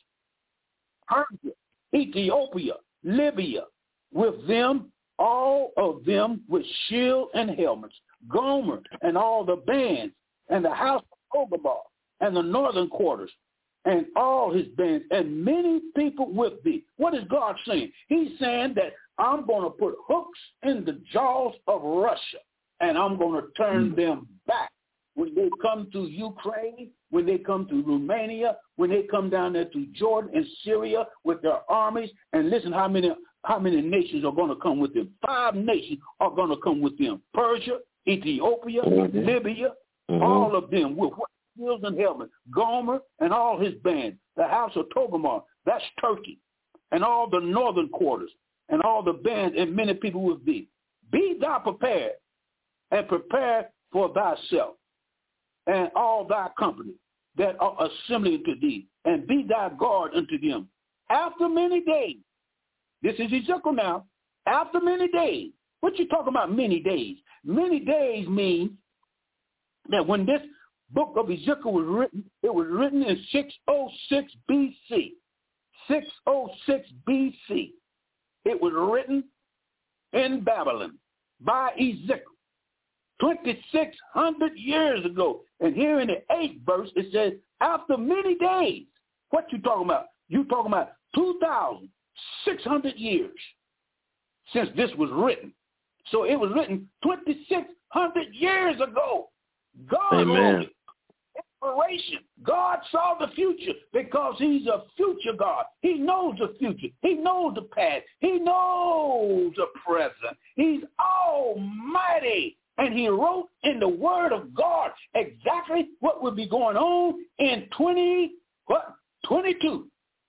Persia, Ethiopia, Libya, with them, all of them with shield and helmets. Gomer and all the bands, and the house of Togarmah, and the northern quarters, and all his bands, and many people with thee. What is God saying? He's saying that I'm going to put hooks in the jaws of Russia, and I'm going to turn mm-hmm. them back. When they come to Ukraine, when they come to Romania, when they come down there to Jordan and Syria with their armies, and listen how many how many nations are going to come with them. Five nations are going to come with them. Persia, Ethiopia, mm-hmm. Libya, mm-hmm. all of them with shields and helmets. Gomer and all his band, the house of Togarmah, that's Turkey, and all the northern quarters, and all the bands and many people with thee. Be thou prepared, and prepare for thyself, and all thy company that are assembling to thee, and be thy guard unto them. After many days, this is Ezekiel now, after many days, what you talking about many days? Many days means that when this book of Ezekiel was written, it was written in six oh six B C. six oh six B C. It was written in Babylon by Ezekiel twenty-six hundred years ago. And here in the eighth verse, it says, after many days. What you talking about? You talking about two thousand six hundred years since this was written. So it was written twenty-six hundred years ago. God Amen. wrote it. Inspiration. God saw the future because he's a future God. He knows the future. He knows the past. He knows the present. He's almighty. And he wrote in the word of God exactly what would be going on in twenty, what? twenty-two.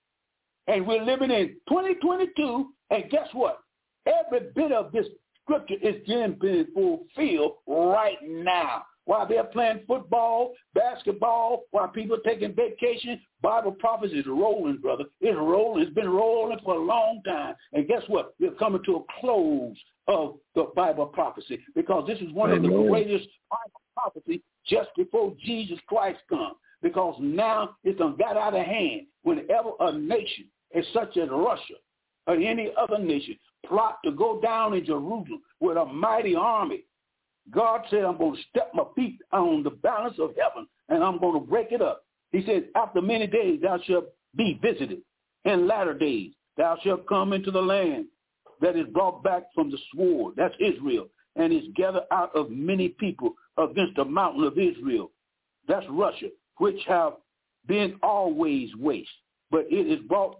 And we're living in twenty twenty-two. And guess what? Every bit of this scripture is being fulfilled right now. While they're playing football, basketball, while people are taking vacation, Bible prophecy is rolling, brother. It's rolling. It's been rolling for a long time. And guess what? We're coming to a close of the Bible prophecy because this is one Amen. Of the greatest Bible prophecy just before Jesus Christ comes. Because now it's done got out of hand. Whenever a nation is such as Russia or any other nation plot to go down in Jerusalem with a mighty army, God said, I'm going to step my feet on the balance of heaven, and I'm going to break it up. He said, after many days thou shalt be visited. In latter days thou shalt come into the land that is brought back from the sword. That's Israel. And is gathered out of many people against the mountain of Israel. That's Russia, which have been always waste. But it is brought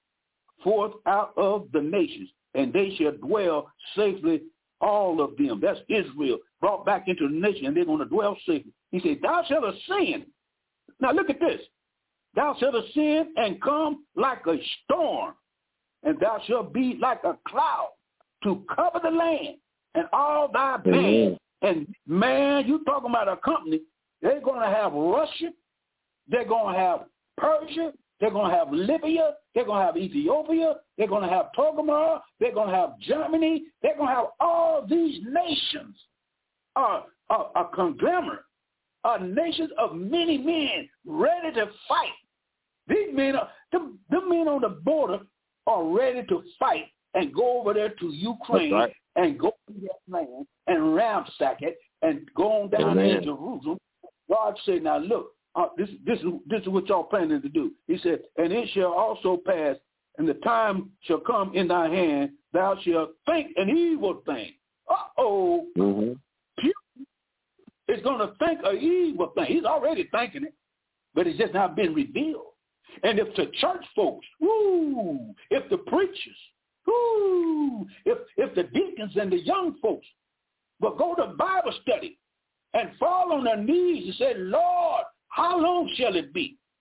forth out of the nations, and they shall dwell safely, all of them. That's Israel, brought back into the nation, and they're going to dwell safely. He said, thou shalt ascend. Now look at this. Thou shalt ascend and come like a storm, and thou shalt be like a cloud to cover the land and all thy bands. And man, you talking about a company, they're going to have Russia, they're going to have Persia, they're going to have Libya, they're going to have Ethiopia, they're going to have Togarmah, they're going to have Germany, they're going to have all these nations, uh, a, a conglomerate, uh, nations of many men ready to fight. These men, are, the, the men on the border are ready to fight and go over there to Ukraine right. and go to that land and ransack it and go on down Amen. In Jerusalem. God said, now look, Uh, this, this, is, this is what y'all planning to do. He said, and it shall also pass, and the time shall come in thy hand, thou shalt think an evil thing. Uh-oh. Mm-hmm. It's going to think an evil thing. He's already thinking it, but it's just not been revealed. And if the church folks, woo, if the preachers, woo, if, if the deacons and the young folks will go to Bible study and fall on their knees and say, Lord, how long shall it be?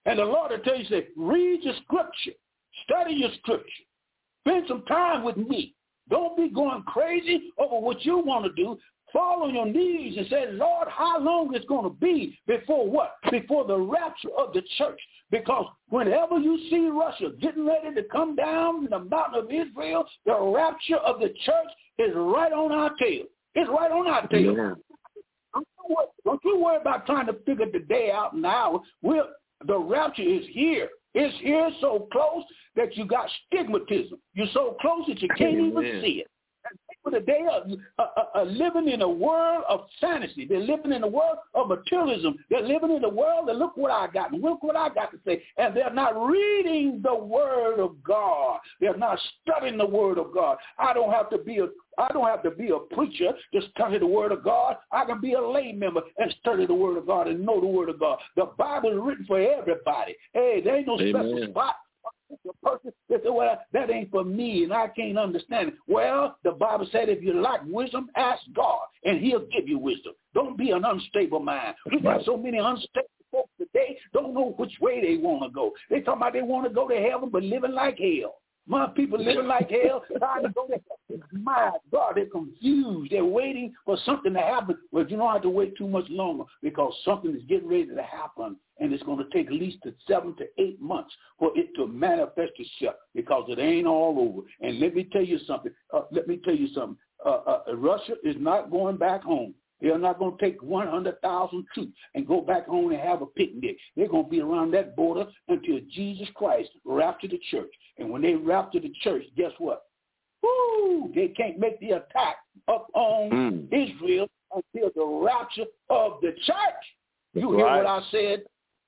And the Lord will tell you, say, read your scripture. Study your scripture. Spend some time with me. Don't be going crazy over what you want to do. Fall on your knees and say, Lord, how long is it going to be before what? Before the rapture of the church. Because whenever you see Russia getting ready to come down in the mountain of Israel, the rapture of the church is right on our tail. It's right on our tail. Yeah. Don't, you worry, don't you worry about trying to figure the day out and hour. We're, the rapture is here. It's here so close that you got stigmatism. You're so close that you can't Amen. Even see it. And people today are, are, are living in a world of fantasy. They're living in a world of materialism. They're living in a world that look what I got and look what I got to say. And they're not reading the word of God. They're not studying the word of God. I don't have to be a I don't have to be a preacher to study the word of God. I can be a lay member and study the word of God and know the word of God. The Bible is written for everybody. Hey, there ain't no Amen. Special spot. The person that said, well, that ain't for me and I can't understand it. Well, the Bible said if you lack wisdom, ask God and he'll give you wisdom. Don't be an unstable mind. We got so many unstable folks today, don't know which way they want to go. They talking about they want to go to heaven but living like hell. My people living like hell, trying to go to heaven. My God, they're confused. They're waiting for something to happen. But you don't have to wait too much longer because something is getting ready to happen. And it's going to take at least seven to eight months for it to manifest itself because it ain't all over. And let me tell you something. Uh, let me tell you something. Uh, uh, Russia is not going back home. They're not going to take one hundred thousand troops and go back home and have a picnic. They're going to be around that border until Jesus Christ rapture the church. And when they rapture the church, guess what? Woo! They can't make the attack up on mm. Israel until the rapture of the church. You hear right. what I said?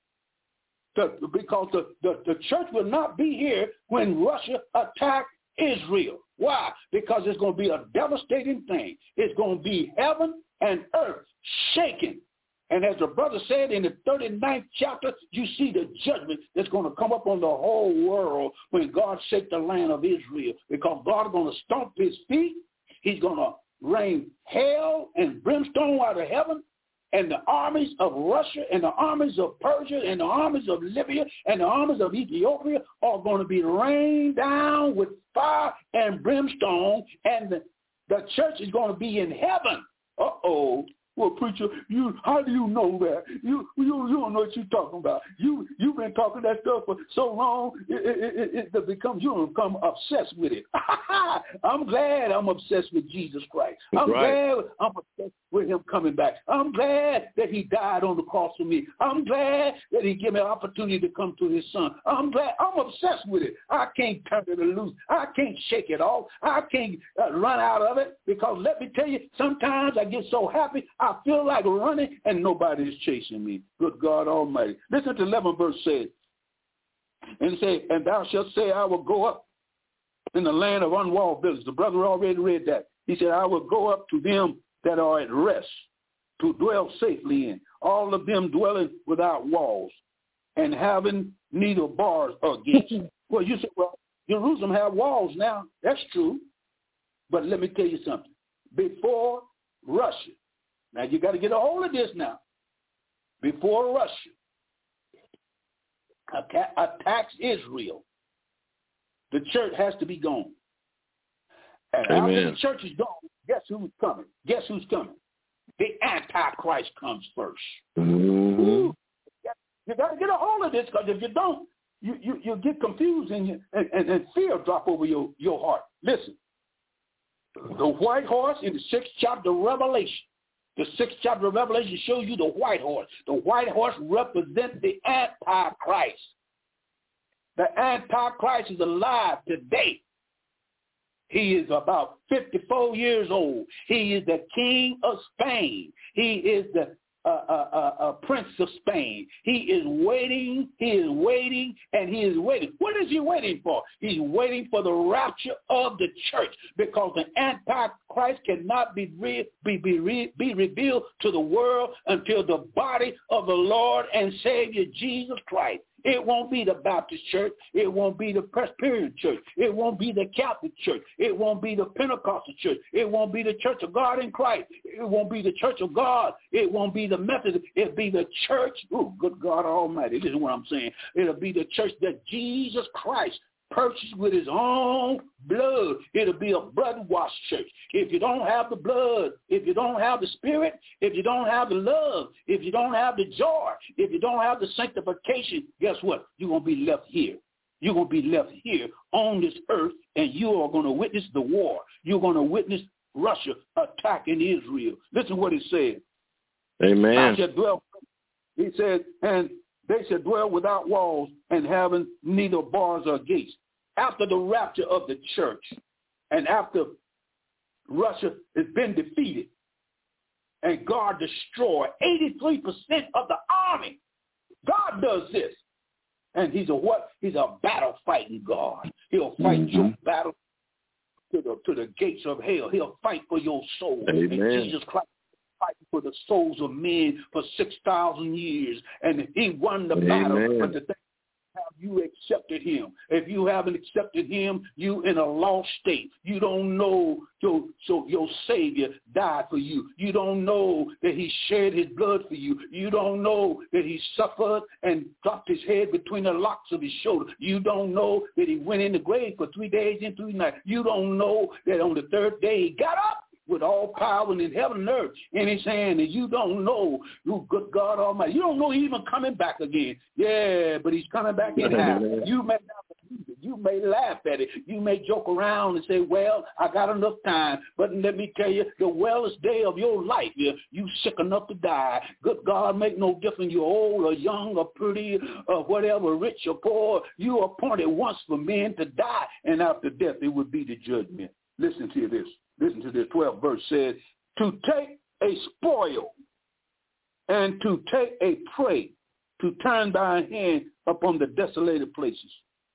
The, because the, the, the church will not be here when Russia attacks Israel. Why? Because it's going to be a devastating thing. It's going to be heaven and earth shaking. And as the brother said in the thirty-ninth chapter, you see the judgment that's going to come up on the whole world when God shakes the land of Israel. Because God is going to stomp his feet. He's going to rain hell and brimstone out of heaven. And the armies of Russia and the armies of Persia and the armies of Libya and the armies of Ethiopia are going to be rained down with fire and brimstone. And the, the church is going to be in heaven. Uh-oh. Well, preacher, you how do you know that? You you you don't know what you're talking about. You you've been talking that stuff for so long, it it, it, it becomes you become obsessed with it. I'm glad I'm obsessed with Jesus Christ. I'm right. glad I'm obsessed with him coming back. I'm glad that he died on the cross for me. I'm glad that he gave me an opportunity to come to his son. I'm glad I'm obsessed with it. I can't turn it loose. I can't shake it off. I can't uh, run out of it because let me tell you, sometimes I get so happy. I feel like running and nobody is chasing me. Good God Almighty. Listen to eleven verse says, and say, and thou shalt say, I will go up in the land of unwalled villages. The brother already read that. He said, I will go up to them that are at rest, to dwell safely in, all of them dwelling without walls and having neither bars or gates. Well, you said, well, Jerusalem have walls now. That's true. But let me tell you something. Before Russia, now you got to get a hold of this now. Before Russia attacks Israel, the church has to be gone. And Amen. After the church is gone, guess who's coming? Guess who's coming? The Antichrist comes first. Mm-hmm. You got to get a hold of this because if you don't, you, you, you get confused and, you, and, and, and fear drop over your, your heart. Listen, the white horse in the sixth chapter of Revelation, the sixth chapter of Revelation shows you the white horse. The white horse represents the Antichrist. The Antichrist is alive today. He is about fifty-four years old. He is the king of Spain. He is the uh, uh, uh, uh, prince of Spain. He is waiting, he is waiting, and he is waiting. What is he waiting for? He's waiting for the rapture of the church because the Antichrist cannot be, re- be, be, re- be revealed to the world until the body of the Lord and Savior Jesus Christ It won't be the Baptist church. It won't be the Presbyterian church. It won't be the Catholic church. It won't be the Pentecostal church. It won't be the Church of God in Christ. It won't be the Church of God. It won't be the Methodist. It'll be the church. Oh, good God Almighty. This is what I'm saying. It'll be the church that Jesus Christ purchased with his own blood. It'll be a blood-washed church. If you don't have the blood, if you don't have the spirit, if you don't have the love, if you don't have the joy, if you don't have the sanctification, guess what? You're going to be left here. You're going to be left here on this earth, and you are going to witness the war. You're going to witness Russia attacking Israel. Listen to what it said. Amen. I shall dwell, he said, and they shall dwell without walls and having neither bars or gates. After the rapture of the church and after Russia has been defeated and God destroyed eighty-three percent of the army, God does this. And he's a what? He's a battle-fighting God. He'll fight mm-hmm. your battle to the, to the gates of hell. He'll fight for your soul. Amen. And Jesus Christ fighting for the souls of men for six thousand years, and he won the Amen. battle. But the thing, have you accepted him? If you haven't accepted him, you in a lost state. You don't know your, so your Savior died for you. You don't know that he shed his blood for you. You don't know that he suffered and dropped his head between the locks of his shoulder. You don't know that he went in the grave for three days and three nights. You don't know that on the third day he got up with all power in heaven and earth in his hand, and you don't know, you good God Almighty. You don't know he's even coming back again. Yeah, but he's coming back in half. You may not believe it. You may laugh at it. You may joke around and say, well, I got enough time. But let me tell you, the wellest day of your life, you you sick enough to die. Good God, make no difference. You're old or young or pretty or whatever, rich or poor. You are appointed once for men to die, and after death it would be the judgment. Listen to this. Listen to the twelfth verse says, to take a spoil and to take a prey, to turn thy hand upon the desolated places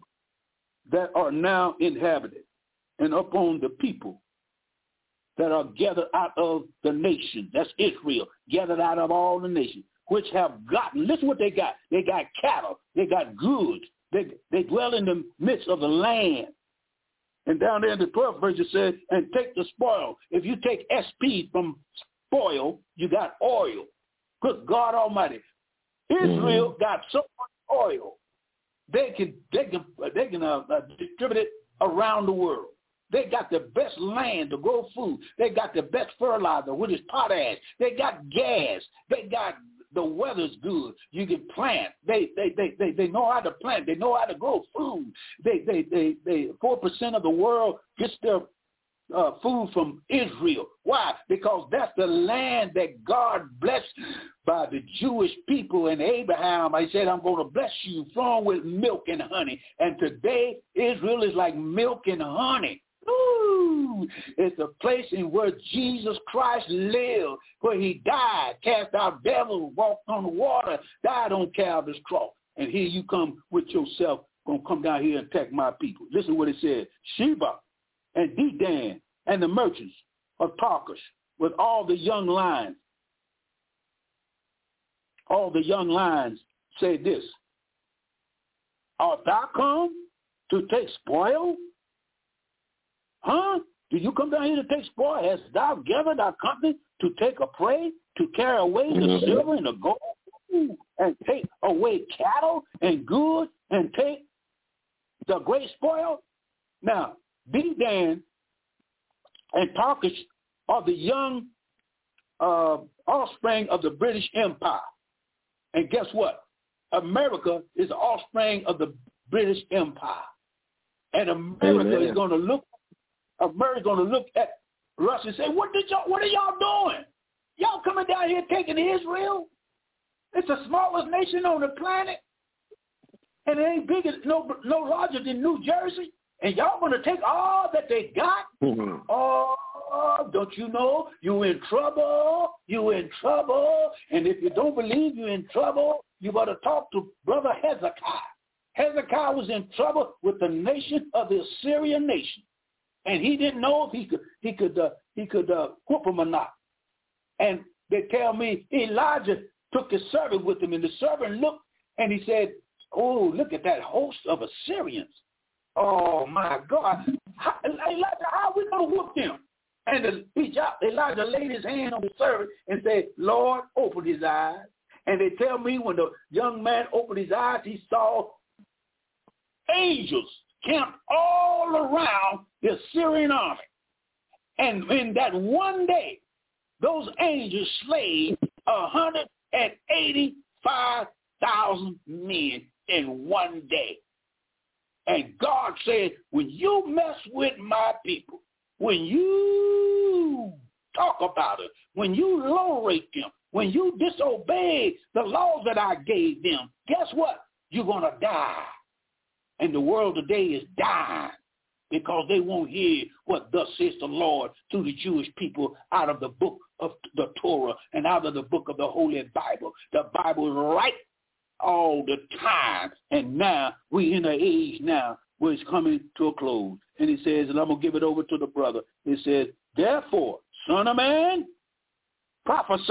that are now inhabited, and upon the people that are gathered out of the nation. That's Israel, gathered out of all the nations, which have gotten, listen what they got. They got cattle. They got goods. They, they dwell in the midst of the land. And down there in the twelfth verse it says, and take the spoil. If you take S P from spoil, you got oil. Good God Almighty. Israel mm-hmm. got so much oil, they can they can they can uh, uh, distribute it around the world. They got the best land to grow food. They got the best fertilizer, which is potash. They got gas. They got the weather's good. You can plant. They they they they, they know how to plant. They know how to grow food. They they they they four percent of the world gets their uh, food from Israel. Why? Because that's the land that God blessed by the Jewish people and Abraham. I said, I'm going to bless you flowing with milk and honey. And today Israel is like milk and honey. Ooh, it's a place in where Jesus Christ lived, where he died, cast out devils, walked on the water, died on Calvary's cross. And here you come with yourself, going to come down here and attack my people. Listen to what it said. Sheba and Dedan and the merchants of Tarshish with all the young lions. All the young lions say this. Art thou come to take spoil? Huh? Did you come down here to take spoil? Hast thou gathered thy company to take a prey, to carry away the mm-hmm. silver and the gold, and take away cattle and goods, and take the great spoil? Now, Dedan and Tarshish are the young uh, offspring of the British Empire. And guess what? America is the offspring of the British Empire. And America Amen. is going to look America's going to look at Russia and say, what did y'all, what are y'all doing? Y'all coming down here taking Israel? It's the smallest nation on the planet. And it ain't big, no, no larger than New Jersey. And y'all going to take all that they got? Mm-hmm. Oh, don't you know you in trouble? You in trouble. And if you don't believe you're in trouble, you better talk to Brother Hezekiah. Hezekiah was in trouble with the nation of the Assyrian nation. And he didn't know if he could he could uh, he could uh, whoop him or not. And they tell me Elijah took his servant with him, and the servant looked and he said, Oh, look at that host of Assyrians. Oh, my God. How, Elijah, how are we going to whoop them? And Elijah laid his hand on the servant and said, Lord, open his eyes. And they tell me when the young man opened his eyes, he saw angels camped all around the Assyrian army. And in that one day, those angels slayed one hundred eighty-five thousand men in one day. And God said, when you mess with my people, when you talk about it, when you low-rate them, when you disobey the laws that I gave them, guess what? You're going to die. And the world today is dying because they won't hear what thus says the Lord to the Jewish people out of the book of the Torah and out of the book of the Holy Bible. The Bible is right all the time. And now we're in an age now where it's coming to a close. And he says, and I'm going to give it over to the brother. He says, therefore, son of man, prophesy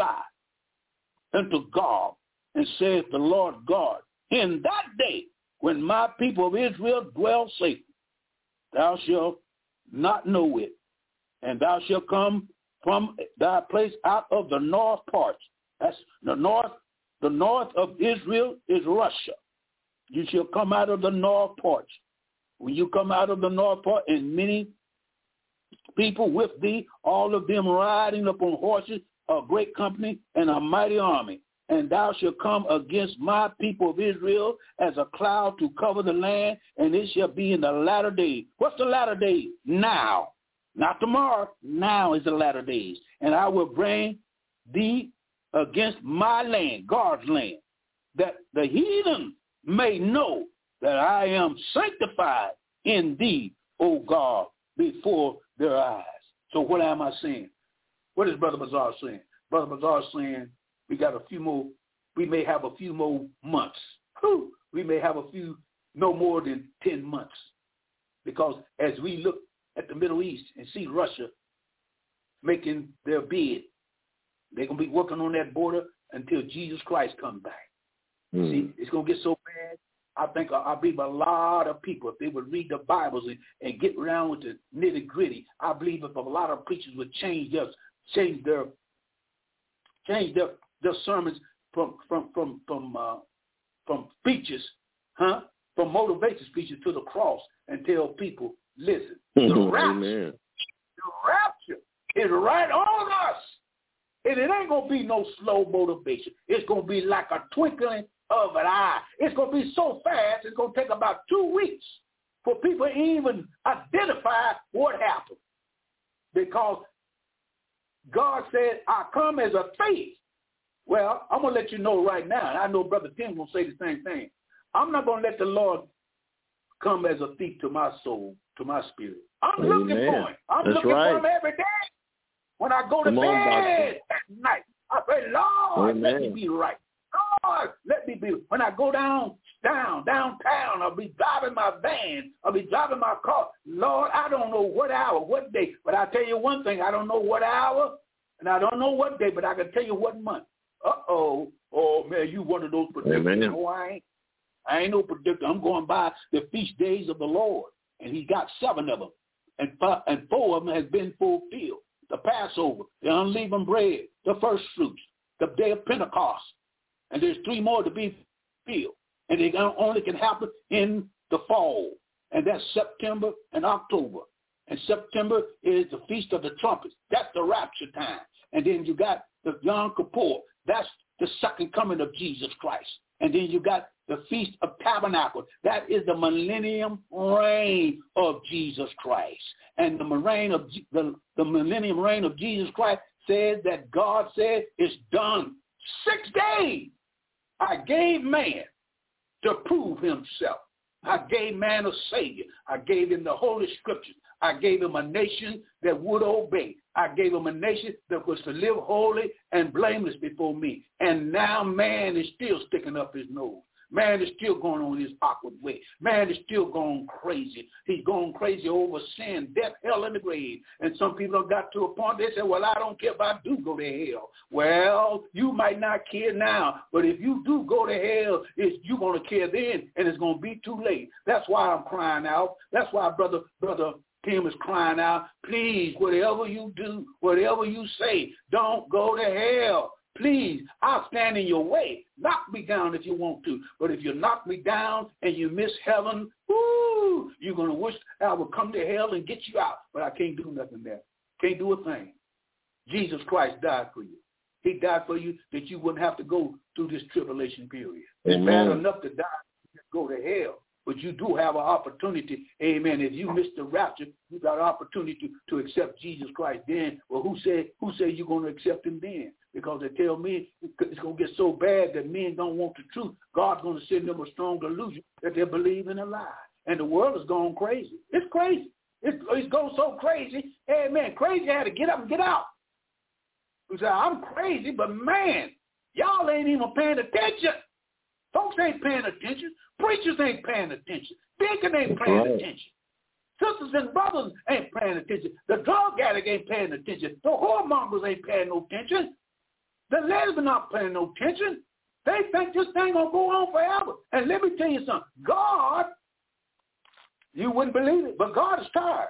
unto God, and saith the Lord God, in that day when my people of Israel dwell safely, thou shalt not know it, and thou shalt come from thy place out of the north parts. That's the north. The north of Israel is Russia. You shall come out of the north parts. When you come out of the north part, and many people with thee, all of them riding upon horses, a great company and a mighty army. And thou shalt come against my people of Israel as a cloud to cover the land, and it shall be in the latter days. What's the latter days? Now. Not tomorrow. Now is the latter days. And I will bring thee against my land, God's land, that the heathen may know that I am sanctified in thee, O God, before their eyes. So what am I saying? What is Brother Bazaar saying? Brother Bazaar is saying we got a few more, we may have a few more months. Whew, we may have a few, no more than ten months. Because as we look at the Middle East and see Russia making their bid, they're going to be working on that border until Jesus Christ comes back. Mm. See, it's going to get so bad. I think I believe a lot of people, if they would read the Bibles and, and get around with the nitty gritty, I believe if a lot of preachers would change their change their change their, their sermons from from from from uh, from speeches, huh? From motivation speeches to the cross, and tell people, listen, the rapture, the rapture is right on us. And it ain't going to be no slow motivation. It's going to be like a twinkling of an eye. It's going to be so fast, it's going to take about two weeks for people to even identify what happened. Because God said, I come as a thief. Well, I'm going to let you know right now, and I know Brother Tim will say the same thing. I'm not going to let the Lord come as a thief to my soul, to my spirit. I'm Amen. looking for him. I'm That's looking right. for him every day. When I go to Come bed on, at night, I pray, Lord, Amen. let me be right. Lord, let me be. When I go down, down, downtown, I'll be driving my van. I'll be driving my car. Lord, I don't know what hour, what day, but I tell you one thing. I don't know what hour, and I don't know what day, but I can tell you what month. Uh-oh. Oh, man, you one of those predictors. No, I ain't. I ain't no predictor. I'm going by the feast days of the Lord, and he got seven of them, and, five, and four of them has been fulfilled. The Passover, the unleavened bread, the first fruits, the day of Pentecost. And there's three more to be fulfilled. And they only can happen in the fall. And that's September and October. And September is the Feast of the Trumpets. That's the rapture time. And then you got the Yom Kippur. That's the second coming of Jesus Christ. And then you got the Feast of Tabernacles. That is the millennium reign of Jesus Christ. And the reign of the, the millennium reign of Jesus Christ says that God said it's done. Six days I gave man to prove himself. I gave man a Savior. I gave him the Holy Scriptures. I gave him a nation that would obey. I gave him a nation that was to live holy and blameless before me. And now man is still sticking up his nose. Man is still going on his awkward way. Man is still going crazy. He's going crazy over sin, death, hell, and the grave. And some people have got to a point, they say, well, I don't care if I do go to hell. Well, you might not care now, but if you do go to hell, it's, you're going to care then, and it's going to be too late. That's why I'm crying out. That's why Brother, Brother Tim is crying out, please, whatever you do, whatever you say, don't go to hell. Please, I'll stand in your way. Knock me down if you want to. But if you knock me down and you miss heaven, woo, you're going to wish I would come to hell and get you out. But I can't do nothing there. Can't do a thing. Jesus Christ died for you. He died for you that you wouldn't have to go through this tribulation period. It's bad enough to die and go to hell. But you do have an opportunity, amen. If you miss the rapture, you got an opportunity to, to accept Jesus Christ then. Well, who said who said you're going to accept him then? Because they tell me it's going to get so bad that men don't want the truth. God's going to send them a strong delusion that they believe in a lie. And the world is going crazy. It's crazy. It's, it's going so crazy. Amen. Crazy had to get up and get out. You say, I'm crazy, but man, y'all ain't even paying attention. Folks ain't paying attention. Preachers ain't paying attention. Deacon ain't paying right. attention. Sisters and brothers ain't paying attention. The drug addict ain't paying attention. The whoremongers ain't paying no attention. The lesbians not paying no attention. They think this thing gonna go on forever. And let me tell you something. God, you wouldn't believe it, but God is tired.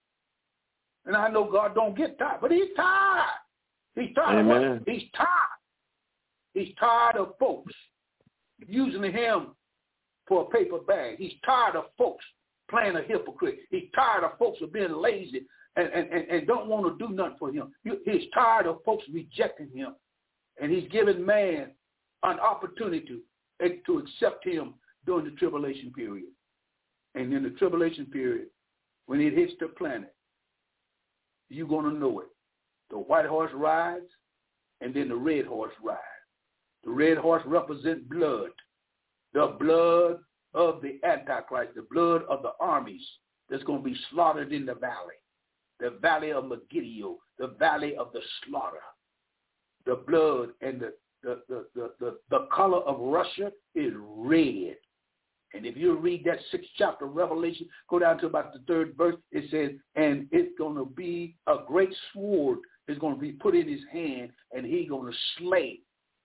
And I know God don't get tired, but he's tired. He's tired Amen. of what? He's tired. He's tired of folks using him for a paper bag. He's tired of folks playing a hypocrite. He's tired of folks of being lazy and, and, and, and don't want to do nothing for him. He's tired of folks rejecting him. And he's given man an opportunity to, to accept him during the tribulation period. And in the tribulation period, when it hits the planet, you're going to know it. The white horse rides, and then the red horse rides. The red horse represents blood, the blood of the Antichrist, the blood of the armies that's going to be slaughtered in the valley, the valley of Megiddo, the valley of the slaughter. The blood and the, the, the, the, the, the color of Russia is red. And if you read that sixth chapter of Revelation, go down to about the third verse, it says, and it's going to be a great sword is going to be put in his hand, and he's going to slay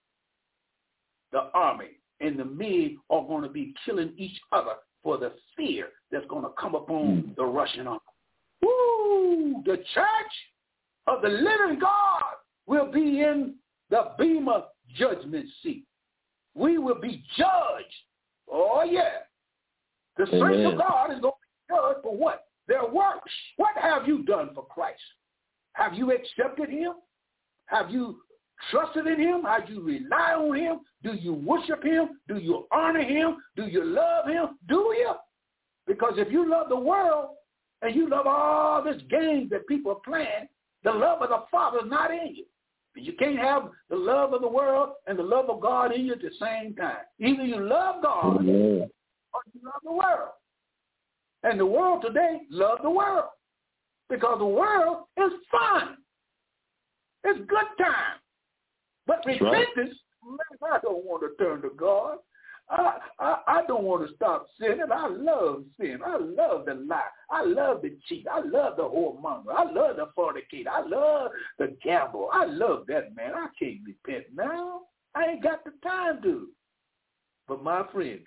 the army. And the men are going to be killing each other for the fear that's going to come upon the Russian army. Woo! The church of the living God will be in the Bema judgment seat. We will be judged. Oh, yeah. The saints of God is going to be judged for what? Their works. What have you done for Christ? Have you accepted him? Have you trusted in him? Have you relied on him? Do you worship him? Do you honor him? Do you love him? Do you? Because if you love the world and you love all this game that people are playing, the love of the Father is not in you. You can't have the love of the world and the love of God in you at the same time. Either you love God mm-hmm. or you love the world. And the world today loves the world because the world is fun. It's good time. But That's repentance, right. man, I don't want to turn to God. I, I I don't want to stop sinning. I love sin. I love the lie. I love the cheat. I love the whoremonger. I love the fornicator. I love the gamble. I love that, man. I can't repent now. I ain't got the time to. But my friends,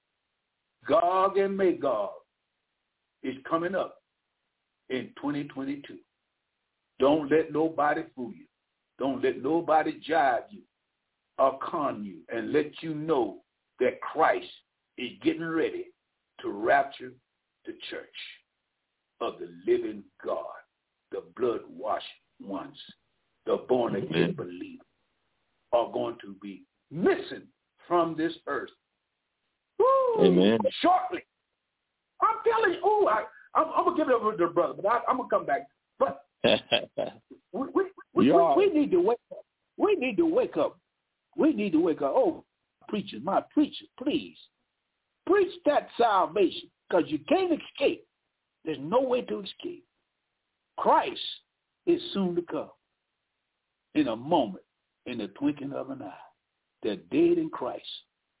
Gog and Magog is coming up in twenty twenty-two. Don't let nobody fool you. Don't let nobody jive you or con you and let you know that Christ is getting ready to rapture the church of the living God, the blood-washed ones, the born-again believers are going to be missing from this earth. Woo, Amen. Shortly. I'm telling you, ooh, I, I'm, I'm going to give it over to the brother, but I, I'm going to come back. But we, we, we, we, we need to wake up. We need to wake up. We need to wake up. Oh, preachers, my preachers, please. Preach that salvation because you can't escape. There's no way to escape. Christ is soon to come in a moment, in the twinkling of an eye. The dead in Christ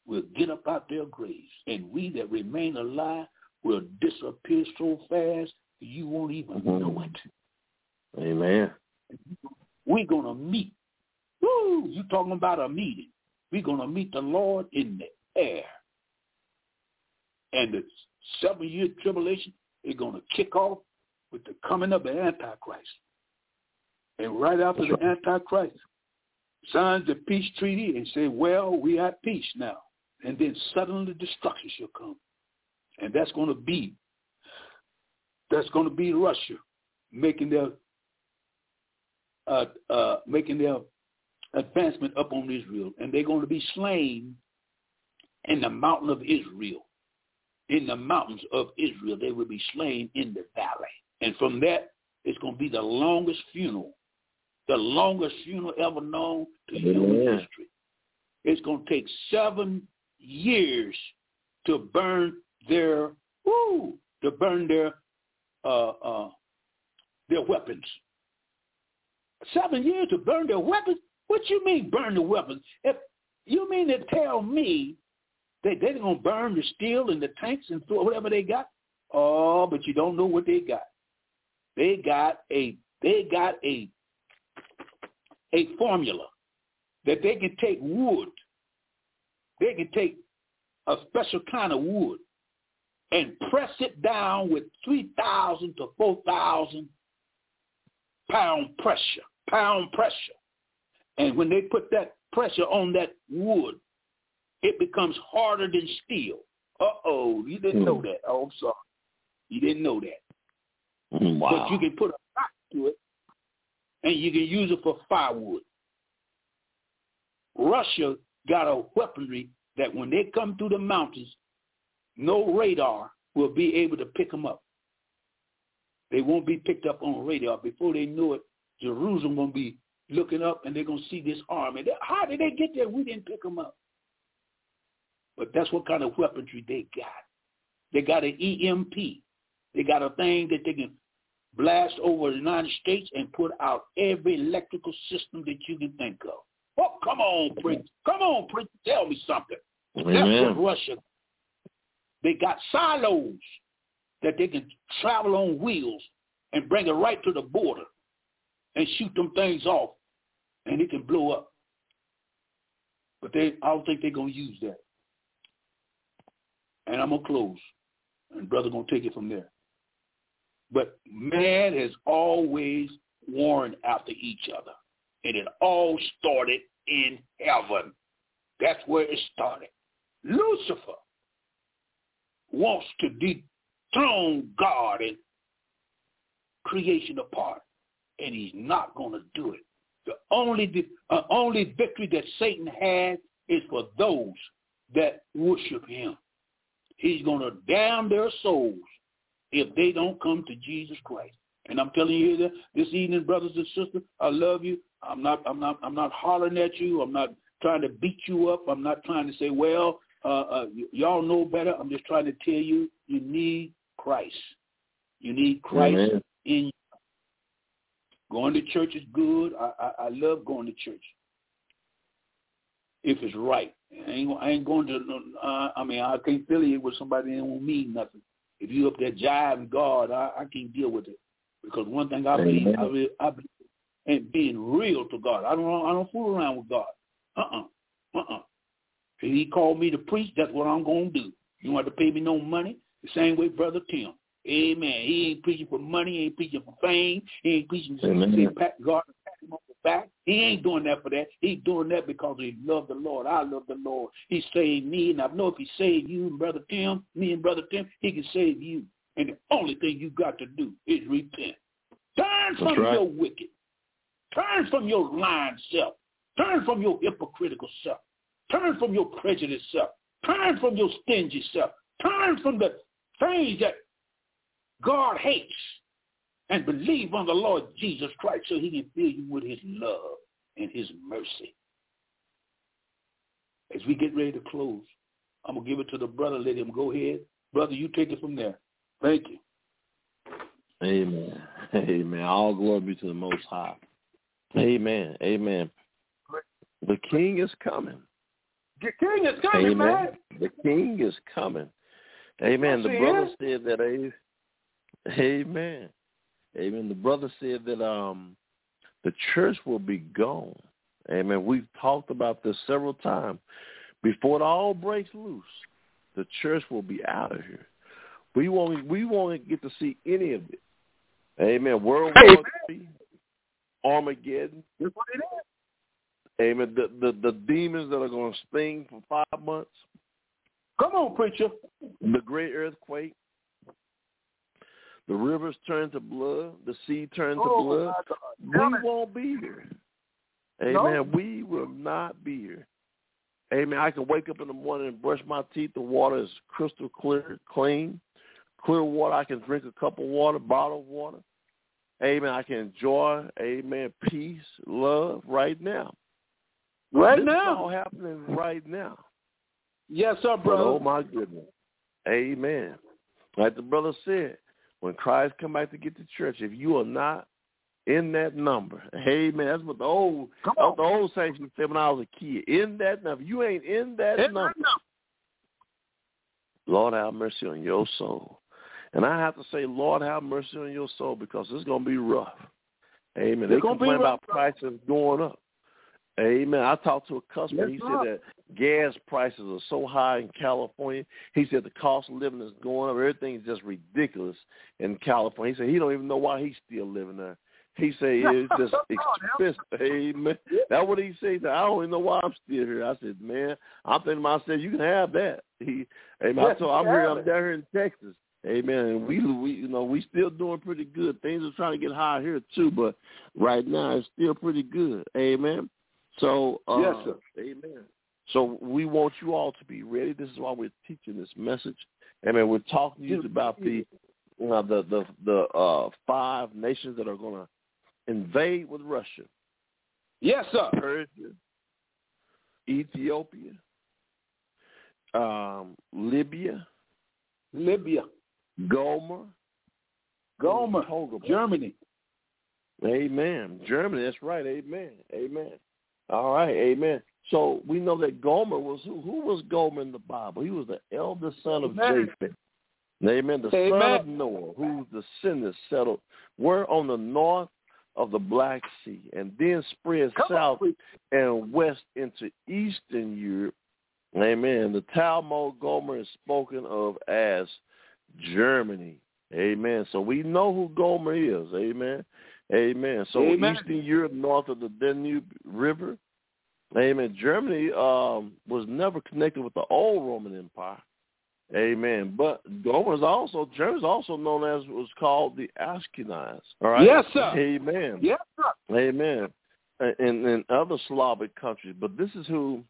will get up out their graves, and we that remain alive will disappear so fast you won't even mm-hmm. know it. Amen. We're going to meet. Woo! You talking about a meeting. We're going to meet the Lord in the air. And the seven-year tribulation is going to kick off with the coming of the Antichrist. And right after the Antichrist signs the peace treaty and say, well, we at peace now. And then suddenly destruction shall come. And that's going to be, that's going to be Russia making their, uh, uh, making their advancement up on Israel. And they're going to be slain in the mountain of Israel. In the mountains of Israel, they will be slain in the valley. And from that, it's going to be the longest funeral, the longest funeral ever known to human yeah. history. It's going to take seven years to burn their, woo, to burn their, uh, uh, their weapons. Seven years to burn their weapons? What you mean burn the weapons? If you mean to tell me They, they're going to burn the steel and the tanks and throw whatever they got? Oh, but you don't know what they got. They got a they got a a formula that they can take wood. They can take a special kind of wood and press it down with three thousand to four thousand pound pressure, pound pressure. And when they put that pressure on that wood, it becomes harder than steel. Uh-oh, you didn't mm. know that. Oh, I'm sorry. You didn't know that. Wow. But you can put a rock to it, and you can use it for firewood. Russia got a weaponry that when they come through the mountains, no radar will be able to pick them up. They won't be picked up on radar. Before they know it, Jerusalem going to be looking up, and they're going to see this army. How did they get there? We didn't pick them up. But that's what kind of weaponry they got. They got an E M P. They got a thing that they can blast over the United States and put out every electrical system that you can think of. Oh, come on, Prince. Come on, Prince. Tell me something. Amen. That's what Russia. They got silos that they can travel on wheels and bring it right to the border and shoot them things off, and it can blow up. But they, I don't think they're going to use that. And I'm going to close, and brother going to take it from there. But man has always warned after each other, and it all started in heaven. That's where it started. Lucifer wants to dethrone God and creation apart, and he's not going to do it. The only, uh, only victory that Satan has is for those that worship him. He's going to damn their souls if they don't come to Jesus Christ. And I'm telling you that this evening, brothers and sisters, I love you. I'm not, I'm not, I'm not hollering at you. I'm not trying to beat you up. I'm not trying to say, well, uh, uh, y- y'all know better. I'm just trying to tell you, you need Christ. You need Christ Amen. In you. Going to church is good. I, I, I love going to church if it's right. I ain't, I ain't going to, uh, I mean, I can't affiliate with somebody that won't mean nothing. If you up there jiving God, I, I can't deal with it. Because one thing I believe, I believe, I believe in being real to God. I don't I don't fool around with God. Uh-uh. Uh-uh. If he called me to preach, that's what I'm going to do. You don't have to pay me no money. The same way Brother Tim. Amen. He ain't preaching for money. He ain't preaching for fame. He ain't preaching to say pat God and pat him on the back. He ain't doing that for that. He's doing that because he loves the Lord. I love the Lord. He saved me, and I know if he saved you and Brother Tim, me and Brother Tim, he can save you. And the only thing you got to do is repent. Turn from right. your wicked. Turn from your lying self. Turn from your hypocritical self. Turn from your prejudiced self. Turn from your stingy self. Turn from the things that God hates and believe on the Lord Jesus Christ so he can fill you with his love and his mercy. As we get ready to close, I'm going to give it to the brother. Let him go ahead. Brother, you take it from there. Thank you. Amen. Amen. All glory be to the Most High. Amen. Amen. The King is coming. The king is coming, Amen. man. The king is coming. Amen. The brother said that, amen. Amen. The brother said that um, the church will be gone. Amen. We've talked about this several times. Before it all breaks loose, the church will be out of here. We won't, we won't get to see any of it. Amen. World War Three, Armageddon. That's what it is. Amen. The, the, the demons that are going to sting for five months. Come on, preacher. The great earthquake. The rivers turn to blood. The sea turn to oh, blood. We it. won't be here. Amen. No. We will not be here. Amen. I can wake up in the morning and brush my teeth. The water is crystal clear, clean. Clear water. I can drink a cup of water, bottled water. Amen. I can enjoy, amen, peace, love right now. Right this now. This is all happening right now. Yes, sir, brother. But, oh, my goodness. Amen. Like the brother said, when Christ come back to get the church, if you are not in that number, amen, that's what the old, that's what the old saints would say when I was a kid. In that number. You ain't in that in number. That Lord, have mercy on your soul. And I have to say, Lord, have mercy on your soul, because it's going to be rough. Amen. They complain about prices going up. Amen. I talked to a customer. He said that gas prices are so high in California. He said the cost of living is going up. Everything is just ridiculous in California. He said he don't even know why he's still living there. He said it's just expensive. Amen. That's what he said. I don't even know why I'm still here. I said, man, I'm thinking to myself, you can have that. He, amen. I told, I'm here. I'm down here in Texas. Amen. And we, we, you know, we still doing pretty good. Things are trying to get higher here too, but right now it's still pretty good. Amen. So, uh, yes, sir. Amen. So we want you all to be ready. This is why we're teaching this message. Amen. We're talking to you about the, uh, the, the, the uh, five nations that are going to invade with Russia. Yes, sir. Persia, Ethiopia, um, Libya, Libya, Gomer, Gomer, Germany. Amen. Germany, that's right. Amen. Amen. All right. Amen. So we know that Gomer was, who, who was Gomer in the Bible? He was the eldest son of Amen. Japheth. Amen. The Amen. son of Noah, whose descendants settled were on the north of the Black Sea, and then spread Come south on. and west into Eastern Europe. Amen. The Talmud Gomer is spoken of as Germany. Amen. So we know who Gomer is. Amen. Amen. So Amen. Eastern Europe, north of the Danube River. Amen. Germany um, was never connected with the old Roman Empire. Amen. But Gomer is also, Germany is also known as was called the Ashkenaz. All right. Yes, sir. Amen. Yes, sir. Amen. In, in other Slavic countries. But this is who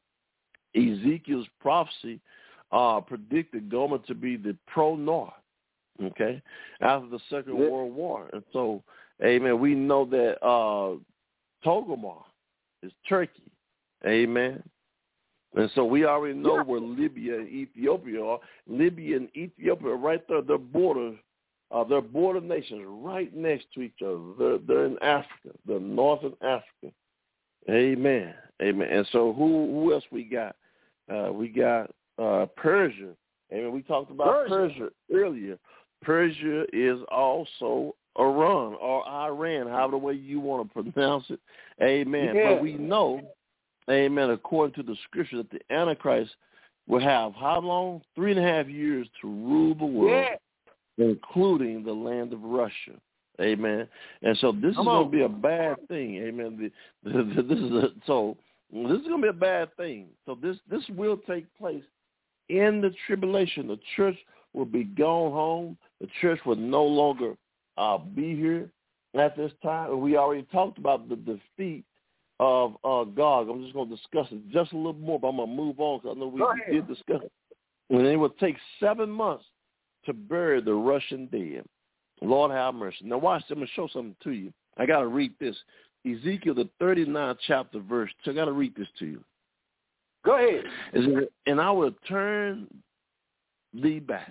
Ezekiel's prophecy uh, predicted Gomer to be the pro-North. Okay, after the Second yeah. World War. And so, amen, we know that uh, Togomar is Turkey. Amen. And so we already know yeah. where Libya and Ethiopia are. Libya and Ethiopia are right there. They're border, uh, they're border nations right next to each other. They're, they're in Africa. They're northern Africa. Amen. Amen. And so who who else we got? Uh, we got uh, Persia. Amen. We talked about Persia, Persia earlier. Persia is also Iran or Iran, however way you want to pronounce it. Amen. Yeah. But we know, amen, according to the scripture, that the Antichrist will have how long? Three and a half years to rule the world, yeah. including the land of Russia. Amen. And so this Come is going to be a bad thing. Amen. The, the, the, this is a, so this is going to be a bad thing. So this, this will take place in the tribulation. The church will be gone home. The church will no longer uh, be here at this time. And we already talked about the defeat of uh, Gog. I'm just going to discuss it just a little more, but I'm going to move on because I know we, we did discuss it. And it will take seven months to bury the Russian dead. Lord have mercy. Now watch, I'm going to show something to you. I got to read this. Ezekiel, the thirty-ninth chapter, verse two. I got to read this to you. Go ahead. And I will turn thee back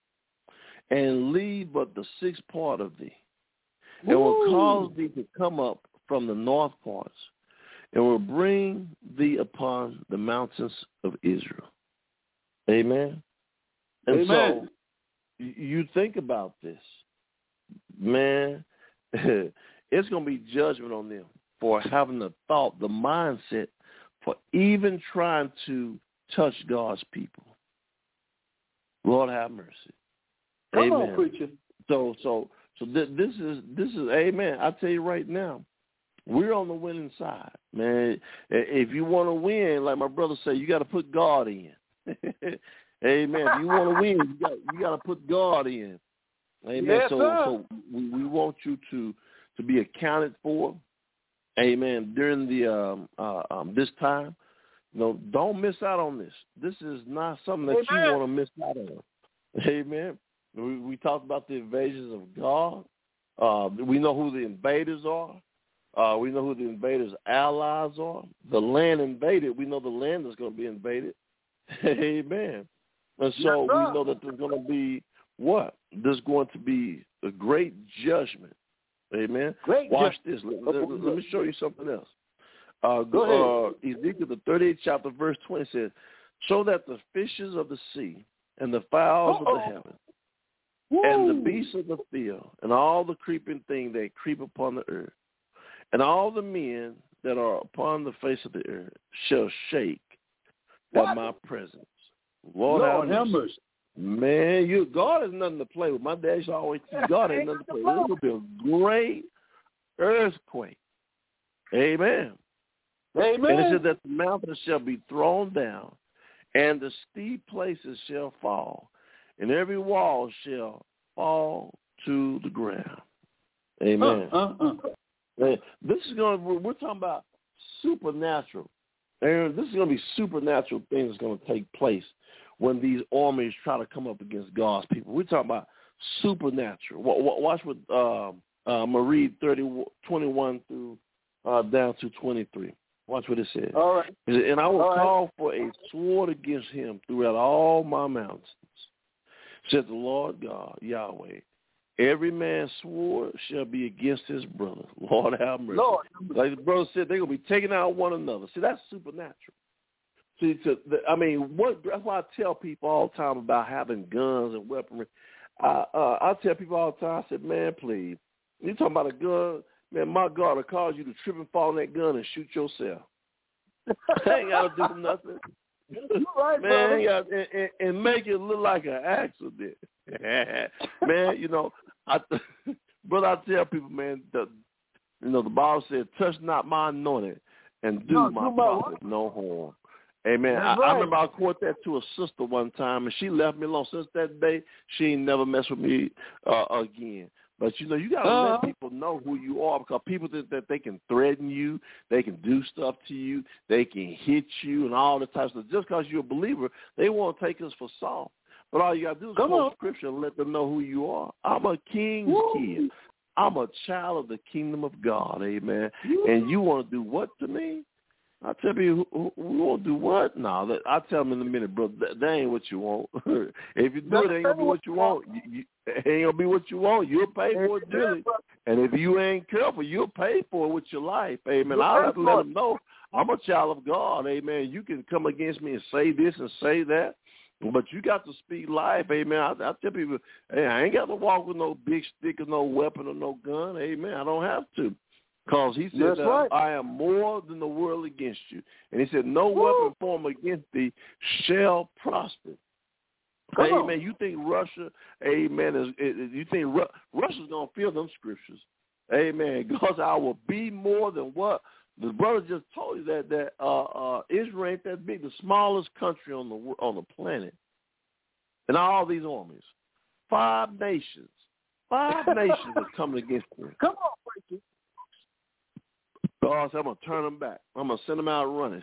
and leave but the sixth part of thee, and will cause thee to come up from the north parts, and will bring thee upon the mountains of Israel. Amen. And Amen. so you think about this, man, it's going to be judgment on them for having the thought, the mindset, for even trying to touch God's people. Lord have mercy. Come Amen. on, preacher. So, so, so th- this is this is amen. I tell you right now, we're on the winning side, man. If you want to win, like my brother said, you got to put God in. Amen. If you want to win, you got you got to put God in. Amen. Yes, so, sir. so we, we want you to to be accounted for. Amen. During the um, uh, um, this time, you know, don't miss out on this. This is not something that Amen. you want to miss out on. Amen. We, we talked about the invasions of God. Uh, we know who the invaders are. Uh, we know who the invaders' allies are. The land invaded. We know the land is going to be invaded. Amen. And so Yes, we know that there's going to be what? There's going to be a great judgment. Amen. Great Watch judgment. this. Let, let, let me show you something else. Uh, Go ahead. Uh, Ezekiel, the thirty-eighth chapter, verse twenty says, so that the fishes of the sea and the fowls Uh-oh. of the heaven Woo. and the beasts of the field and all the creeping things that creep upon the earth and all the men that are upon the face of the earth shall shake What? at my presence. Lord, Lord have mercy. mercy. Man, you God is nothing to play with. My dad used to always teach God ain't nothing to play with. It's going to be a great earthquake. Amen. Amen. And it says that the mountains shall be thrown down, and the steep places shall fall, and every wall shall fall to the ground. Amen. Uh, uh, uh. This is going to, we're talking about supernatural. And this is going to be supernatural things that's going to take place when these armies try to come up against God's people. We're talking about supernatural. Watch what uh, uh, I'm going to read thirty, twenty-one through uh, down to twenty-three. Watch what it says. All right. And I will all call right. for a sword against him throughout all my mountains, said the Lord God, Yahweh. Every man's sword shall be against his brother. Lord have mercy. Lord. Like the brother said, they're going to be taking out one another. See, that's supernatural. See, to the, I mean, what, that's why I tell people all the time about having guns and weaponry. I, uh, I tell people all the time, I said, man, please, you talking about a gun, man, my God will cause you to trip and fall on that gun and shoot yourself. I ain't got to do nothing. You're right, man, brother. and, and, and make it look like an accident. Man, you know, I, brother, I tell people, man, the, you know, the Bible said, touch not my anointed and do No, my do my prophet no harm. Amen. I, That's I right. remember I quoted that to a sister one time, and she left me alone. Since that day, she ain't never messed with me uh, again. But, you know, you got to uh-huh. let people know who you are, because people think that they can threaten you, they can do stuff to you, they can hit you and all the types of stuff. Just because you're a believer, they want to take us for soft. But all you got to do is Come quote on. Scripture and let them know who you are. I'm a king's Woo. kid. I'm a child of the kingdom of God, amen. Woo. And you want to do what to me? I tell you, we won't do what? No, that, I'll tell them in a minute, bro. That, that ain't what you want. If you do it, it ain't going to be what you want. You, you, it ain't going to be what you want. You'll pay for it dearly. And if you ain't careful, you'll pay for it with your life. Amen. I'll have to let them know I'm a child of God. Amen. You can come against me and say this and say that, but you got to speak life. Amen. I, I tell people, hey, I ain't got to walk with no big stick or no weapon or no gun. Amen. I don't have to. Because he said, That's uh, right. I am more than the world against you. And he said, no Woo. weapon formed against thee shall prosper. Come Amen. on. You think Russia, amen, is, is you think Ru- Russia's going to feel them scriptures. Amen. Because I will be more than what? The brother just told you that that uh, uh, Israel ain't that big, the smallest country on the on the planet. And all these armies. Five nations. Five nations are coming against them. Come on, preacher. God said, I'm going to turn them back. I'm going to send them out running.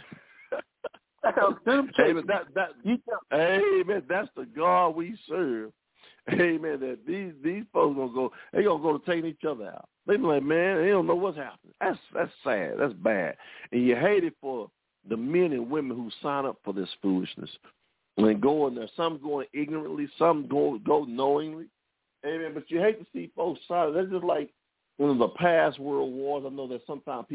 Amen. That, that, amen. That's the God we serve. Amen. That these these folks gonna go. They gonna go to taking each other out. They be like, man, they don't know what's happening. That's that's sad. That's bad. And you hate it for the men and women who sign up for this foolishness and go in there. Some going ignorantly, some go go knowingly. Amen. But you hate to see folks sign up. That's just like one of the past world wars. I know that sometimes people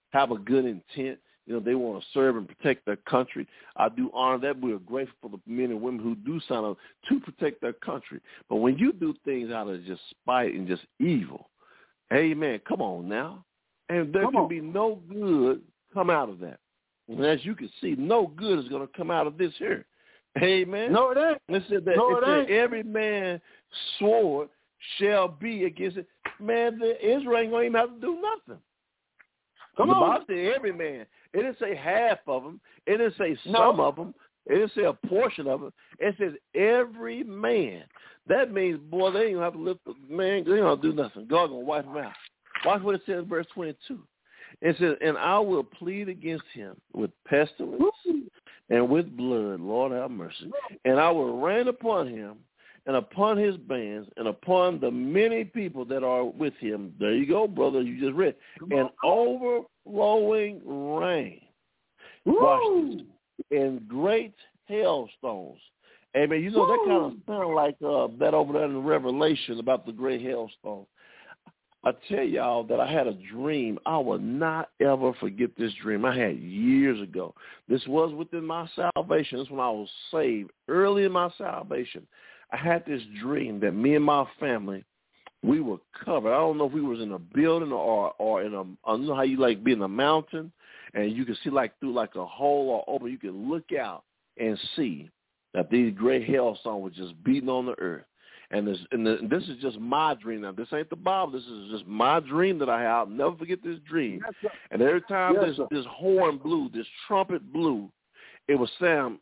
have a good intent. You know, they want to serve and protect their country. I do honor that. We are grateful for the men and women who do sign up to protect their country. But when you do things out of just spite and just evil, amen, come on now. And there come can on. be no good come out of that. And as you can see, no good is going to come out of this here. Amen. No, it ain't. It said that, no, it it said ain't. every man's sword shall be against it. Man, the Israel ain't going to even have to do nothing. Come the on. Bible said every man. It didn't say half of them. It didn't say No. some of them. It didn't say a portion of them. It says every man. That means, boy, they ain't going to have to lift the man. They ain't going to do nothing. God going to wipe them out. Watch what it says in verse twenty-two. It says, and I will plead against him with pestilence and with blood, Lord have mercy. And I will rain upon him and upon his bands and upon the many people that are with him. There you go, brother. You just read. An overflowing rain. Watch this. And great hailstones. Amen. You know, that kind of sound like uh, that over there in Revelation about the great hailstone. I tell y'all that I had a dream. I will not ever forget this dream I had years ago. This was within my salvation. This is when I was saved. Early in my salvation, I had this dream that me and my family, we were covered. I don't know if we was in a building or or in a, I don't know how you like be in a mountain, and you can see like through like a hole or open. You can look out and see that these great hailstones were just beating on the earth. And this, and, the, and this is just my dream. Now, this ain't the Bible. This is just my dream that I have. I'll never forget this dream. Yes, and every time yes, this, this horn blew, this trumpet blew, it would sound,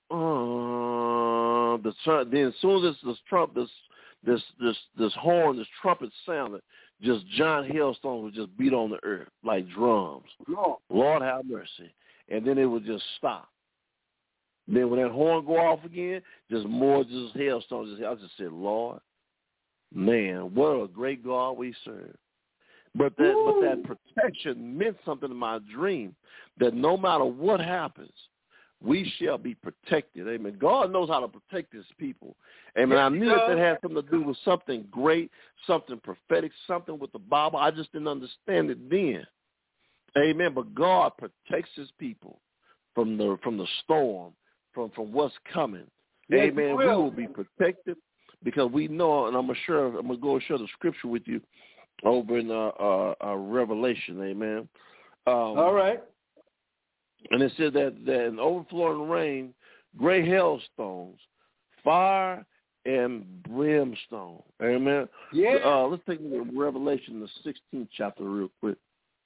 uh, the, then as soon as this, this, trump, this, this, this, this horn, this trumpet sounded, just giant hailstones would just beat on the earth like drums. Lord, Lord have mercy. And then it would just stop. Then when that horn go off again, just more just hailstones. I just said, Lord, man, what a great God we serve. But that, Ooh. but that protection meant something in my dream, that no matter what happens, we shall be protected. Amen. God knows how to protect his people. Amen. Yes, I knew that that had something to do with something great, something prophetic, something with the Bible. I just didn't understand it then. Amen. But God protects his people from the from the storm, from, from what's coming. Yes, amen. Will. We will be protected because we know, and I'm gonna share, I'm gonna go share the scripture with you over in uh, uh, uh, Revelation. Amen. Um, All right. And it said that, that in overflowing rain, great hailstones, fire and brimstone. Amen. Yeah. Uh, let's take a look at Revelation, the sixteenth chapter, real quick.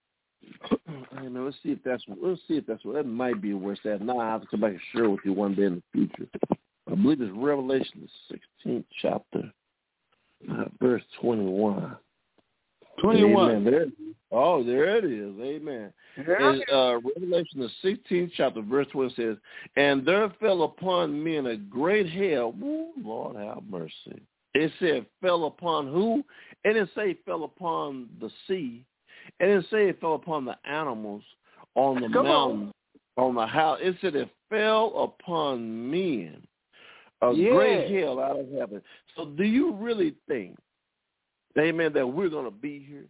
Amen. Let's see if that's let's see if that's what that might be where it's at. Now I have to come back and share with you one day in the future. I believe it's Revelation, the sixteenth chapter, uh, verse twenty-one. Twenty-one. Amen. There, oh, there it is. Amen. And, uh, Revelation, the sixteenth chapter, verse twelve says, and there fell upon men a great hail. Ooh, Lord have mercy. It said fell upon who? It didn't say fell upon the sea. It didn't say it fell upon the animals on the Come mountain, on. on the house. It said it fell upon men. A yeah. great hail out of heaven. So do you really think, amen, that we're going to be here?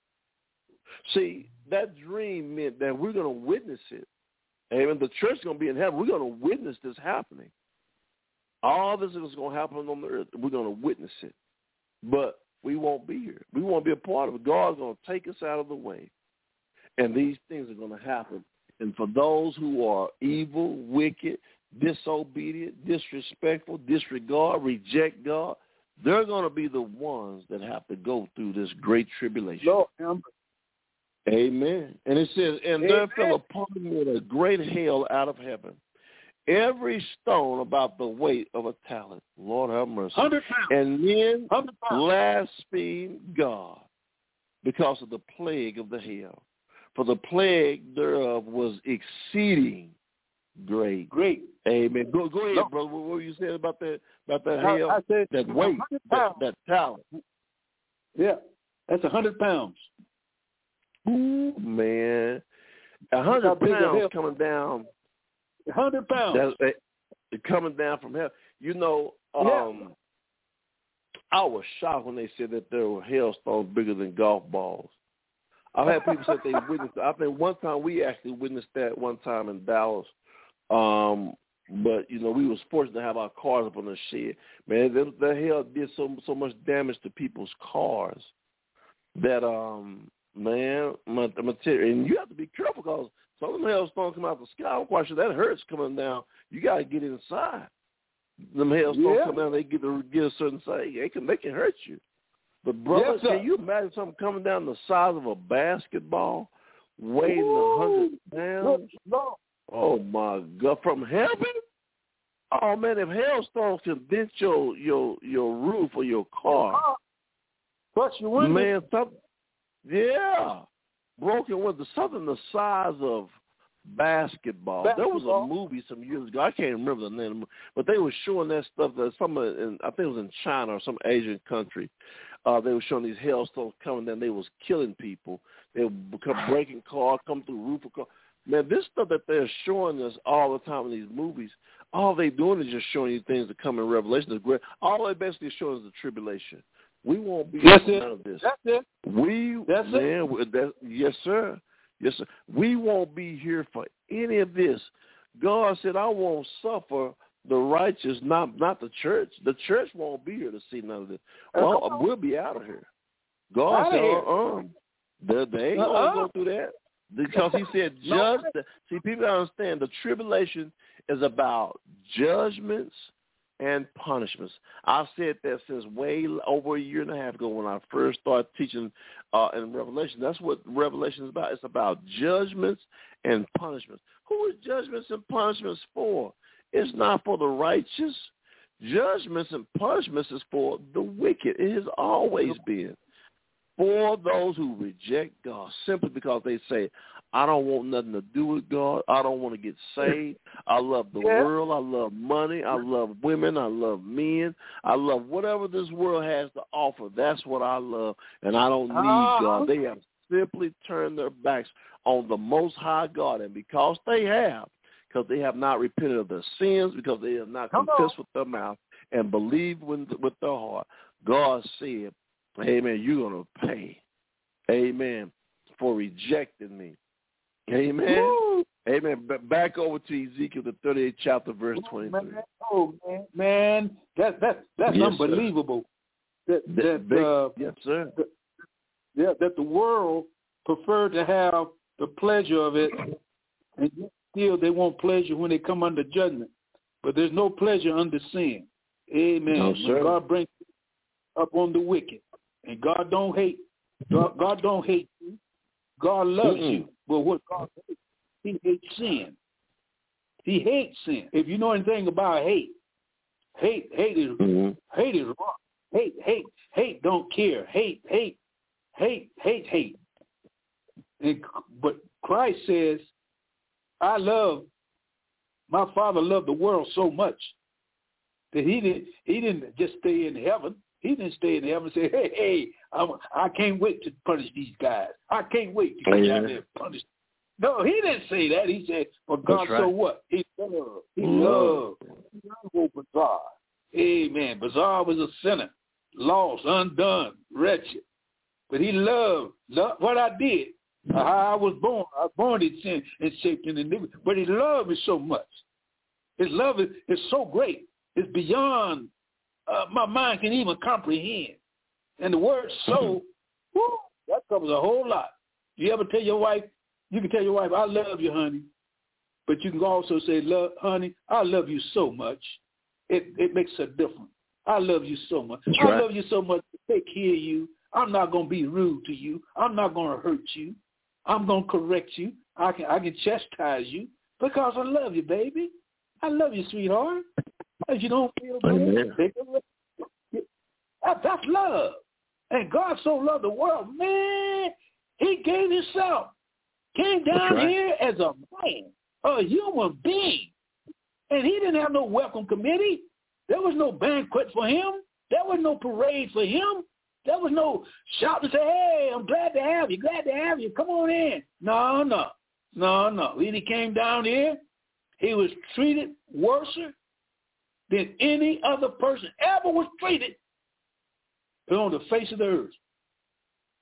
See, that dream meant that we're going to witness it. Amen. The church is going to be in heaven. We're going to witness this happening. All this is going to happen on the earth. We're going to witness it. But we won't be here. We won't be a part of it. God's going to take us out of the way. And these things are going to happen. And for those who are evil, wicked, disobedient, disrespectful, disregard, reject God, they're going to be the ones that have to go through this great tribulation. Lord, amen. And it says, and there fell upon me a great hail out of heaven, every stone about the weight of a talent. Lord have mercy. one hundred pounds. And men one hundred pounds. blasphemed God because of the plague of the hail. For the plague thereof was exceeding great. Great. Amen. Go, go ahead, no. brother. What were you saying about that? About that I, hail? I said that weight, that, that talent. Yeah, that's a hundred pounds. Ooh, man, a hundred pounds coming down. A hundred pounds. That's, uh, coming down from heaven. You know, um, yeah. I was shocked when they said that there were hailstones bigger than golf balls. I've had people say they witnessed. I think one time we actually witnessed that one time in Dallas. Um, but you know, we was fortunate to have our cars up on the shed. Man, the, the hell did so so much damage to people's cars that um, man, my, my, and you have to be careful because some of them hailstones come out the sky. I'm quite sure that hurts coming down. You got to get inside. Them hailstones Yeah. come down, they get a, get a certain size. They can they can hurt you. But brother, Yes, can you imagine something coming down the size of a basketball, weighing a hundred pounds? No. Oh my God! From heaven? Oh man! If hailstones can dent your your your roof or your car, Plus your window. man, something, yeah, broken window, something the size of basketball. basketball. There was a movie some years ago. I can't remember the name, but they were showing that stuff. That some in, I think it was in China or some Asian country. Uh, they were showing these hailstones coming down. They was killing people. They would come breaking cars, come through roof of car. Man, this stuff that they're showing us all the time in these movies, all they doing is just showing you things that come in Revelation. All they basically showing is the tribulation. We won't be That's none it. of this. That's it. We, That's man, it. that, yes, sir. Yes, sir. We won't be here for any of this. God said, I won't suffer the righteous, not not the church. The church won't be here to see none of this. Well, uh, we'll be out of here. God said, uh-uh. They, they ain't uh-uh. going to go through that. Because he said, judge. The, see, people don't understand the tribulation is about judgments and punishments. I've said that since way over a year and a half ago when I first started teaching uh, in Revelation. That's what Revelation is about. It's about judgments and punishments. Who is judgments and punishments for? It's not for the righteous. Judgments and punishments is for the wicked. It has always been for those who reject God simply because they say, I don't want nothing to do with God. I don't want to get saved. I love the yeah. world. I love money. I love women. I love men. I love whatever this world has to offer. That's what I love, and I don't need uh, God. They have simply turned their backs on the Most High God, and because they have, because they have not repented of their sins, because they have not Come confessed on. with their mouth and believed with, with their heart, God said, amen, you're going to pay, amen, for rejecting me. Amen. Woo. Amen. Back over to Ezekiel, the thirty-eighth chapter, verse twenty-three. Oh, man, man. That, that, that's yes, unbelievable. That, that, that, uh, yes, sir. That, yeah, that the world prefer to have the pleasure of it, and still they want pleasure when they come under judgment. But there's no pleasure under sin. Amen. No, when God brings up on the wicked, and God don't hate. God, God don't hate you. God loves Mm-mm. you. But what God hates, he hates sin. He hates sin. If you know anything about hate, hate, hate is mm-hmm. hate is wrong. Hate, hate, hate don't care. Hate, hate, hate, hate, hate. And, but Christ says, I love, my Father loved the world so much that he didn't he didn't just stay in heaven. He didn't stay in heaven and say, hey, hey, I'm, I can't wait to punish these guys. I can't wait to get oh, yeah. down there and punish them. No, he didn't say that. He said, for God right. so what? He loved. He loved. He loved Bazar. Amen. Bazar was a sinner, lost, undone, wretched. But he loved, loved what I did, uh, how I was born. I was born in sin and shaped in iniquity. But his love is so much. His love is, is so great. It's beyond Uh, my mind can even comprehend. And the word so, whoo, that covers a whole lot. You ever tell your wife, you can tell your wife, I love you, honey. But you can also say, love, honey, I love you so much. It it makes a difference. I love you so much. That's I right. love you so much to take care of you. I'm not going to be rude to you. I'm not going to hurt you. I'm going to correct you. I can I can chastise you because I love you, baby. I love you, sweetheart. If you don't feel good, that, that's love. And God so loved the world, man, he gave himself, came down right. here as a man, a human being. And he didn't have no welcome committee. There was no banquet for him. There was no parade for him. There was no shout to say, hey, I'm glad to have you, glad to have you. Come on in. No, no, no, no. When he came down here, he was treated worse than any other person ever was treated on the face of the earth.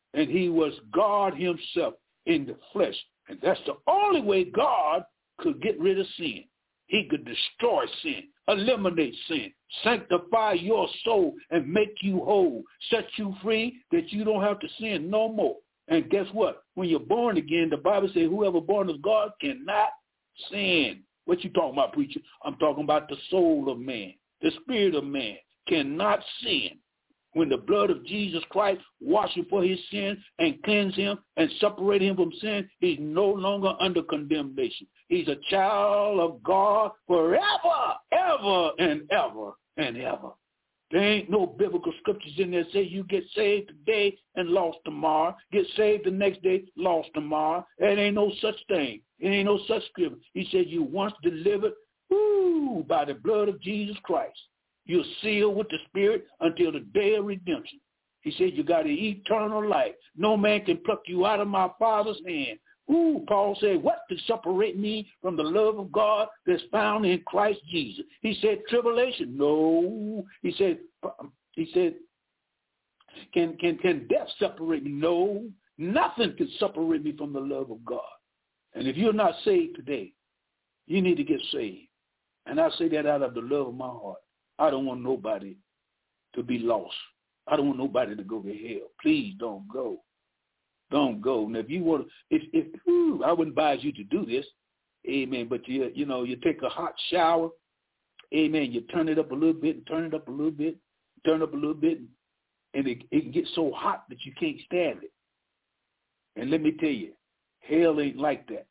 and he was God himself in the flesh. And that's the only way God could get rid of sin. He could destroy sin, eliminate sin, sanctify your soul, and make you whole, set you free that you don't have to sin no more. And guess what? When you're born again, the Bible says whoever born of God cannot sin. What you talking about, preacher? I'm talking about the soul of man, the spirit of man cannot sin. When the blood of Jesus Christ washed him for his sin and cleansed him and separated him from sin, he's no longer under condemnation. He's a child of God forever, ever, and ever, and ever. There ain't no biblical scriptures in there that say you get saved today and lost tomorrow, get saved the next day, lost tomorrow. There ain't no such thing. It ain't no such scripture. He said you once delivered woo, by the blood of Jesus Christ. You're sealed with the Spirit until the day of redemption. He said you got an eternal life. No man can pluck you out of my Father's hand. Ooh, Paul said, what to separate me from the love of God that's found in Christ Jesus? He said, tribulation. No. He said, he said, can, can, can death separate me? No. Nothing can separate me from the love of God. And if you're not saved today, you need to get saved. And I say that out of the love of my heart. I don't want nobody to be lost. I don't want nobody to go to hell. Please don't go. Don't go. And if you want to, if, if whew, I wouldn't advise you to do this, amen, but you, you know, you take a hot shower, amen, you turn it up a little bit, and turn it up a little bit, turn it up a little bit, and it, it can get so hot that you can't stand it. And let me tell you, hell ain't like that.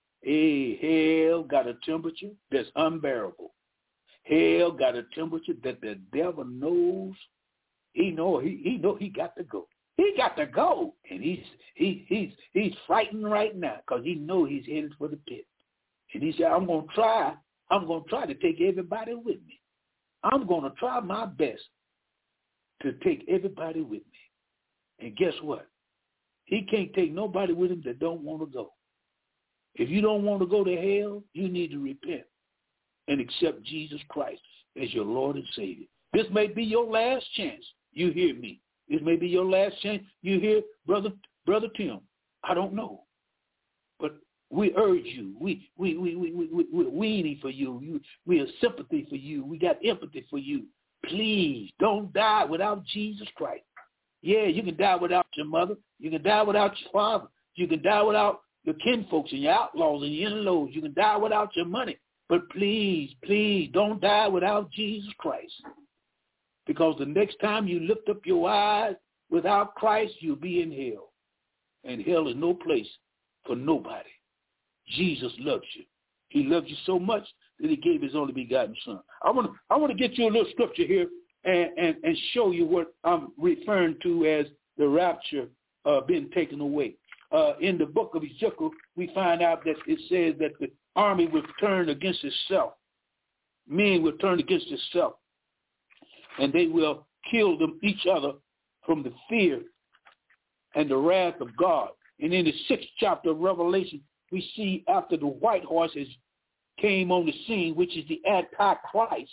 Hey, hell got a temperature that's unbearable. Hell got a temperature that the devil knows. He know he he know he got to go. He got to go, and he's he he's he's frightened right now because he know he's headed for the pit. And he said, "I'm gonna try. I'm gonna try to take everybody with me. I'm gonna try my best to take everybody with me." And guess what? He can't take nobody with him that don't want to go. If you don't want to go to hell, you need to repent and accept Jesus Christ as your Lord and Savior. This may be your last chance. You hear me. This may be your last chance. You hear, brother, brother Tim. I don't know, but we urge you. We we we we we we we're weenie for you. you. We have sympathy for you. We got empathy for you. Please don't die without Jesus Christ. Yeah, you can die without your mother. You can die without your father. You can die without your kinfolks and your outlaws and your in-laws. You can die without your money. But please, please don't die without Jesus Christ. Because the next time you lift up your eyes without Christ, you'll be in hell. And hell is no place for nobody. Jesus loves you. He loves you so much that he gave his only begotten son. I want to I want to get you a little scripture here and, and, and show you what I'm referring to as the rapture uh, being taken away. Uh, in the book of Ezekiel, we find out that it says that the army will turn against itself. Men will turn against itself. And they will kill them each other from the fear and the wrath of God. And in the sixth chapter of Revelation, we see after the white horses came on the scene, which is the Antichrist,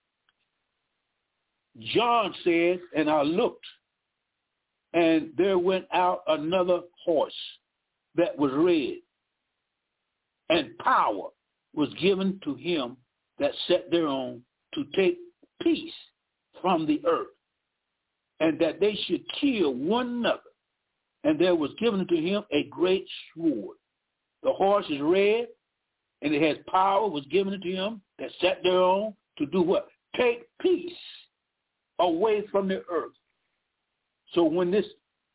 John said, and I looked, and there went out another horse that was red, and power was given to him that sat thereon to take peace from the earth, and that they should kill one another. And there was given to him a great sword. The horse is red, and it has power was given to him that sat thereon to do what? Take peace away from the earth. So when this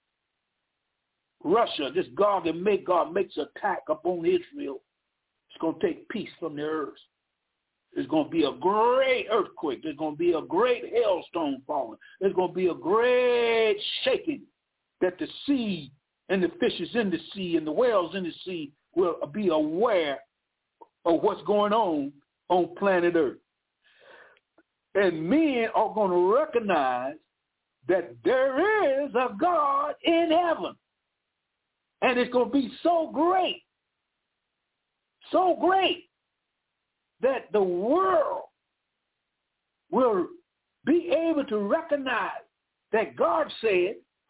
Russia, this Gog and Magog makes an attack upon Israel, it's going to take peace from the earth. There's going to be a great earthquake. There's going to be a great hailstone falling. There's going to be a great shaking that the sea and the fishes in the sea and the whales in the sea will be aware of what's going on on planet Earth. And men are going to recognize that there is a God in heaven. And it's going to be so great, so great, that the world will be able to recognize that God said,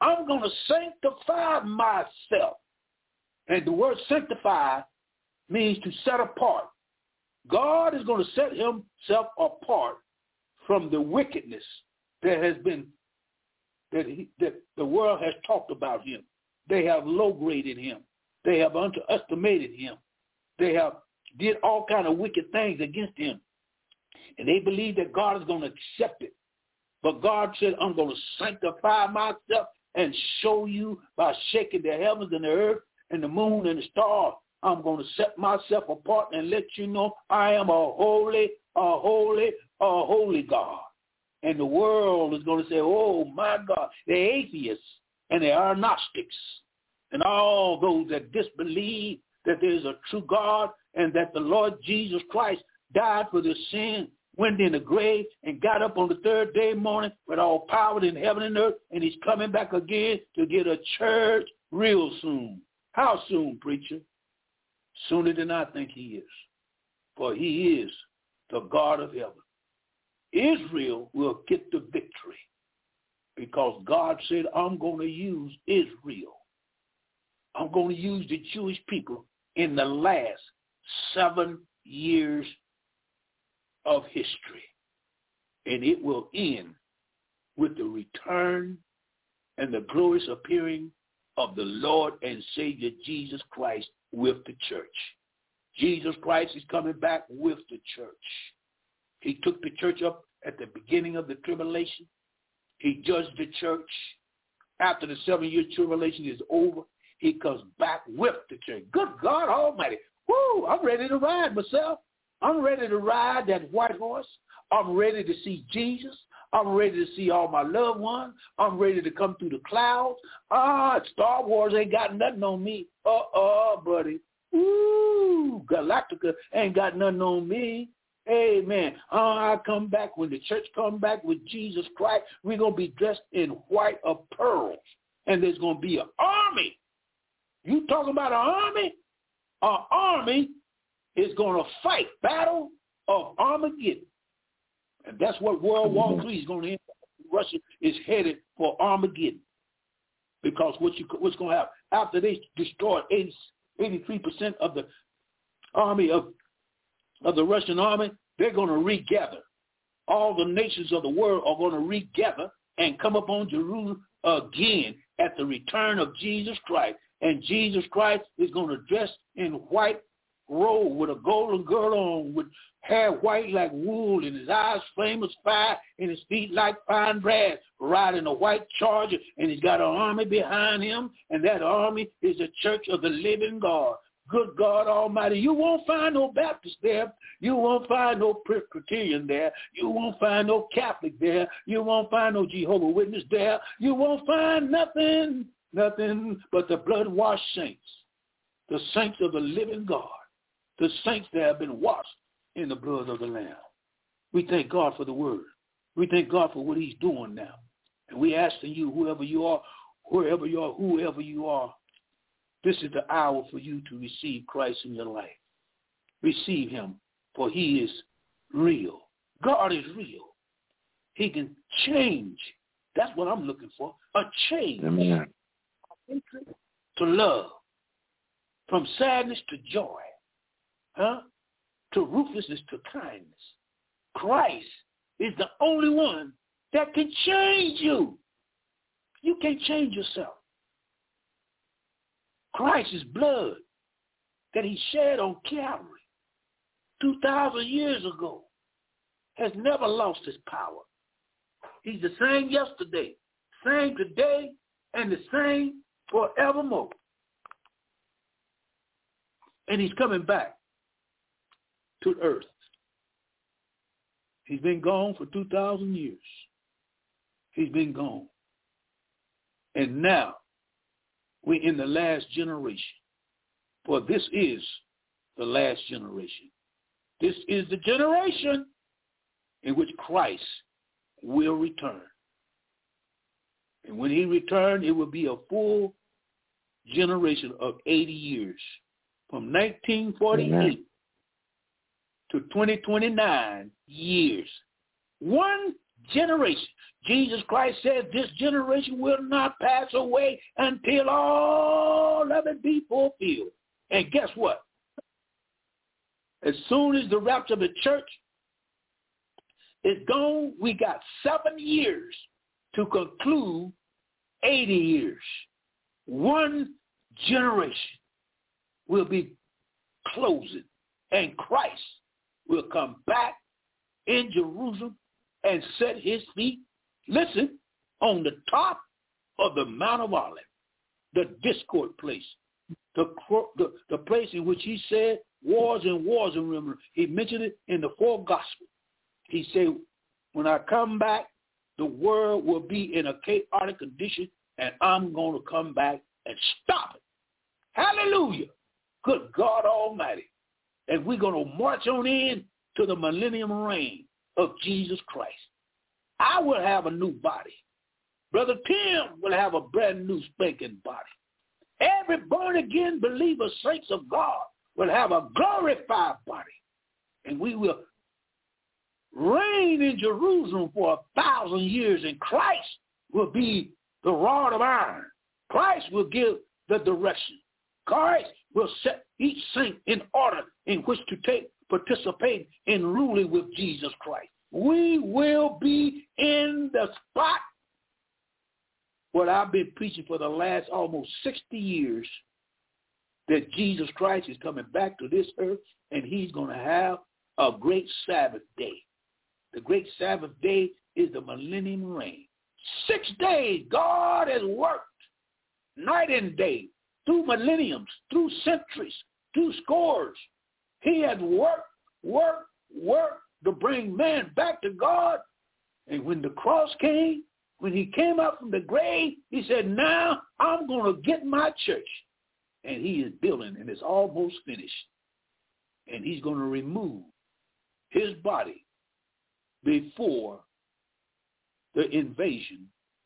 I'm going to sanctify myself. And the word sanctify means to set apart. God is going to set himself apart from the wickedness that has been, that, he, that the world has talked about him. They have low-graded him. They have underestimated him. They have did all kind of wicked things against him. And they believe that God is going to accept it. But God said, I'm going to sanctify myself and show you by shaking the heavens and the earth and the moon and the stars. I'm going to set myself apart and let you know I am a holy, a holy, a holy God. And the world is going to say, oh, my God, they're atheists and they are Gnostics and all those that disbelieve that there is a true God and that the Lord Jesus Christ died for their sin, went in the grave, and got up on the third day morning with all power in heaven and earth, and he's coming back again to get a church real soon. How soon, preacher? Sooner than I think he is, for he is the God of heaven. Israel will get the victory because God said, I'm going to use Israel. I'm going to use the Jewish people in the last seven years of history. And it will end with the return and the glorious appearing of the Lord and Savior Jesus Christ with the church. Jesus Christ is coming back with the church. He took the church up at the beginning of the tribulation. He judged the church. After the seven-year tribulation is over, he comes back with the church. Good God Almighty. Woo, I'm ready to ride myself. I'm ready to ride that white horse. I'm ready to see Jesus. I'm ready to see all my loved ones. I'm ready to come through the clouds. Ah, Star Wars ain't got nothing on me. Uh-uh, buddy. Ooh, Galactica ain't got nothing on me. Amen. Uh, I come back, when the church come back with Jesus Christ, we're going to be dressed in white of pearls. And there's going to be an army. You talking about an army? An army is going to fight battle of Armageddon. And that's what World War Three is going to end. Russia is headed for Armageddon. Because what you, what's going to happen? After they destroyed eighty, eighty-three percent of the army of, of the Russian army, they're going to regather. All the nations of the world are going to regather and come upon Jerusalem again at the return of Jesus Christ. And Jesus Christ is going to dress in white robe with a golden girdle on, with hair white like wool, and his eyes flame as fire, and his feet like fine brass, riding a white charger, and he's got an army behind him, and that army is the church of the living God. Good God Almighty, you won't find no Baptist there. You won't find no Presbyterian there. You won't find no Catholic there. You won't find no Jehovah's Witness there. You won't find nothing, nothing but the blood-washed saints, the saints of the living God, the saints that have been washed in the blood of the Lamb. We thank God for the word. We thank God for what he's doing now. And we asking you, whoever you are, wherever you are, whoever you are, this is the hour for you to receive Christ in your life. Receive him, for he is real. God is real. He can change. That's what I'm looking for, a change. Amen. To love, from sadness to joy, huh? To ruthlessness to kindness. Christ is the only one that can change you. You can't change yourself. Christ's blood that he shed on Calvary two thousand years ago has never lost his power. He's the same yesterday, same today, and the same forevermore. And he's coming back to earth. He's been gone for two thousand years. He's been gone. And now we're in the last generation. For this is the last generation. This is the generation in which Christ will return. And when he returns, it will be a full generation of eighty years. From nineteen forty-eight Amen. To twenty twenty-nine years. One generation. Jesus Christ said this generation will not pass away until all of it be fulfilled. And guess what? As soon as the rapture of the church is gone, we got seven years to conclude eighty years. One generation will be closing, and Christ will come back in Jerusalem and set his feet, listen, on the top of the Mount of Olives, the discord place, the, the, the place in which he said wars and wars, and remember, he mentioned it in the four Gospels. He said, when I come back, the world will be in a chaotic condition, and I'm going to come back and stop it. Hallelujah. Good God Almighty. And we're going to march on in to the millennium reign of Jesus Christ. I will have a new body. Brother Tim will have a brand new spanking body. Every born-again believer, saints of God, will have a glorified body. And we will reign in Jerusalem for a thousand years, and Christ will be the rod of iron. Christ will give the direction. Christ will set each saint in order in which to take participate in ruling with Jesus Christ. We will be in the spot what I've been preaching for the last almost sixty years, that Jesus Christ is coming back to this earth, and he's going to have a great Sabbath day. The great Sabbath day is the millennium reign. Six days God has worked night and day through millenniums, through centuries, through scores. He has worked, worked, worked to bring man back to God. And when the cross came, when he came out from the grave, he said, now I'm going to get my church. And he is building, and it's almost finished. And he's going to remove his body before the invasion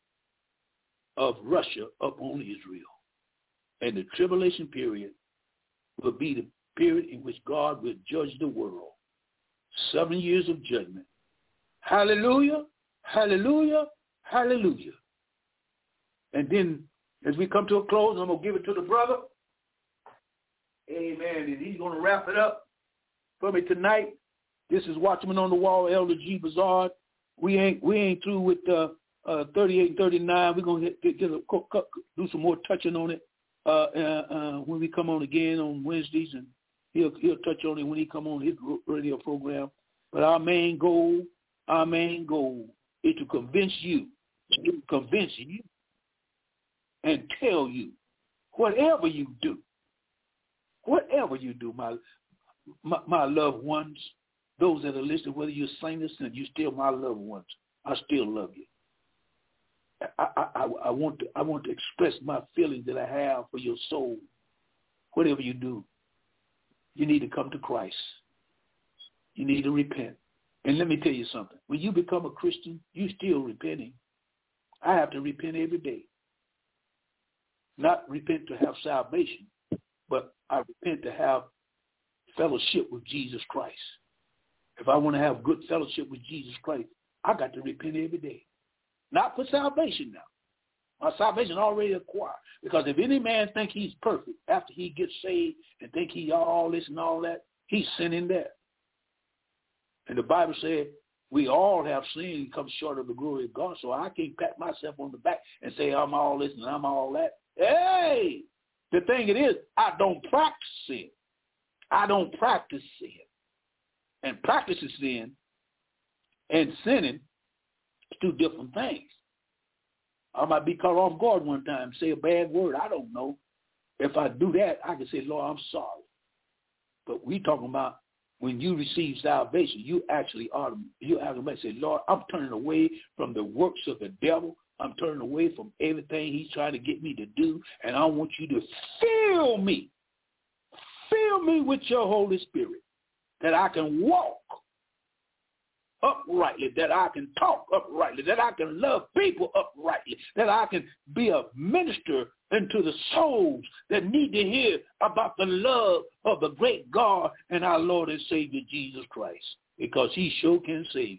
of Russia upon Israel. And the tribulation period will be the period in which God will judge the world. Seven years of judgment. Hallelujah, hallelujah, hallelujah. And then as we come to a close, I'm going to give it to the brother. Amen. And he's going to wrap it up for me tonight. This is Watchman on the Wall, Elder G. Bazard. We ain't we ain't through with uh, uh, thirty-eight and thirty-nine. We're going to get, get a, do some more touching on it uh, uh, uh, when we come on again on Wednesdays, and he'll he'll touch on it when he come on his radio program. But our main goal, our main goal is to convince you, to convince you, and tell you, whatever you do, whatever you do, my my, my loved ones, those that are listening, whether you're saints and you're still my loved ones, I still love you. I, I, I, I want to I want to express my feelings that I have for your soul. Whatever you do, you need to come to Christ. You need to repent. And let me tell you something. When you become a Christian, you're still repenting. I have to repent every day. Not repent to have salvation, but I repent to have fellowship with Jesus Christ. If I want to have good fellowship with Jesus Christ, I got to repent every day. Not for salvation now. My salvation already acquired. Because if any man think he's perfect after he gets saved and think he all this and all that, he's sinning there. And the Bible said we all have sinned and come short of the glory of God. So I can't pat myself on the back and say I'm all this and I'm all that. Hey, the thing it is, I don't practice sin. I don't practice sin. And practicing sin and sinning is two different things. I might be caught off guard one time, say a bad word. I don't know. If I do that, I can say, Lord, I'm sorry. But we talking about when you receive salvation, you actually are, you actually say, Lord, I'm turning away from the works of the devil. I'm turning away from everything he's trying to get me to do, and I want you to fill me. Fill me with your Holy Spirit, that I can walk uprightly, that I can talk uprightly, that I can love people uprightly, that I can be a minister into the souls that need to hear about the love of the great God and our Lord and Savior Jesus Christ, because he sure can save you.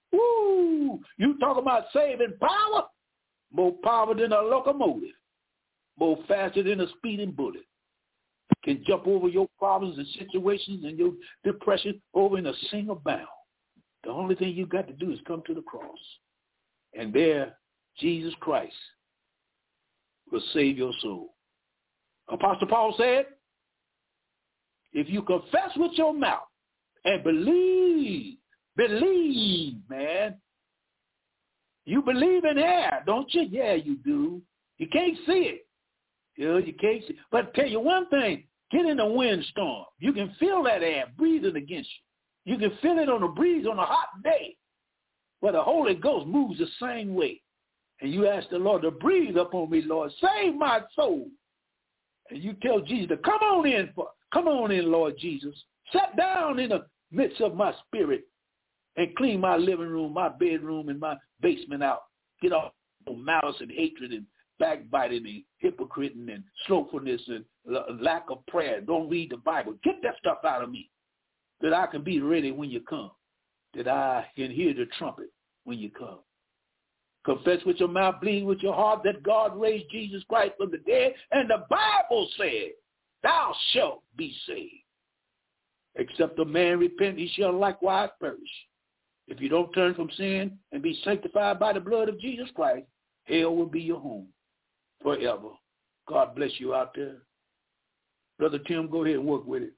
Woo! You talk about saving power? More power than a locomotive. More faster than a speeding bullet. Can jump over your problems and situations and your depression over in a single bound. The only thing you got to do is come to the cross. And there, Jesus Christ will save your soul. Apostle Paul said, if you confess with your mouth and believe, believe, man. You believe in air, don't you? Yeah, you do. You can't see it. You know, you can't see it. But I'll tell you one thing, get in a windstorm. You can feel that air breathing against you. You can feel it on a breeze on a hot day. But the Holy Ghost moves the same way. And you ask the Lord to breathe upon me, Lord. Save my soul. And you tell Jesus to come on in. For, come on in, Lord Jesus. Sit down in the midst of my spirit and clean my living room, my bedroom, and my basement out. Get off malice and hatred and backbiting and hypocriting and slothfulness and lack of prayer. Don't read the Bible. Get that stuff out of me that I can be ready when you come, that I can hear the trumpet when you come. Confess with your mouth, believe with your heart that God raised Jesus Christ from the dead, and the Bible said, thou shalt be saved. Except a man repent, he shall likewise perish. If you don't turn from sin and be sanctified by the blood of Jesus Christ, hell will be your home forever. God bless you out there. Brother Tim, go ahead and work with it.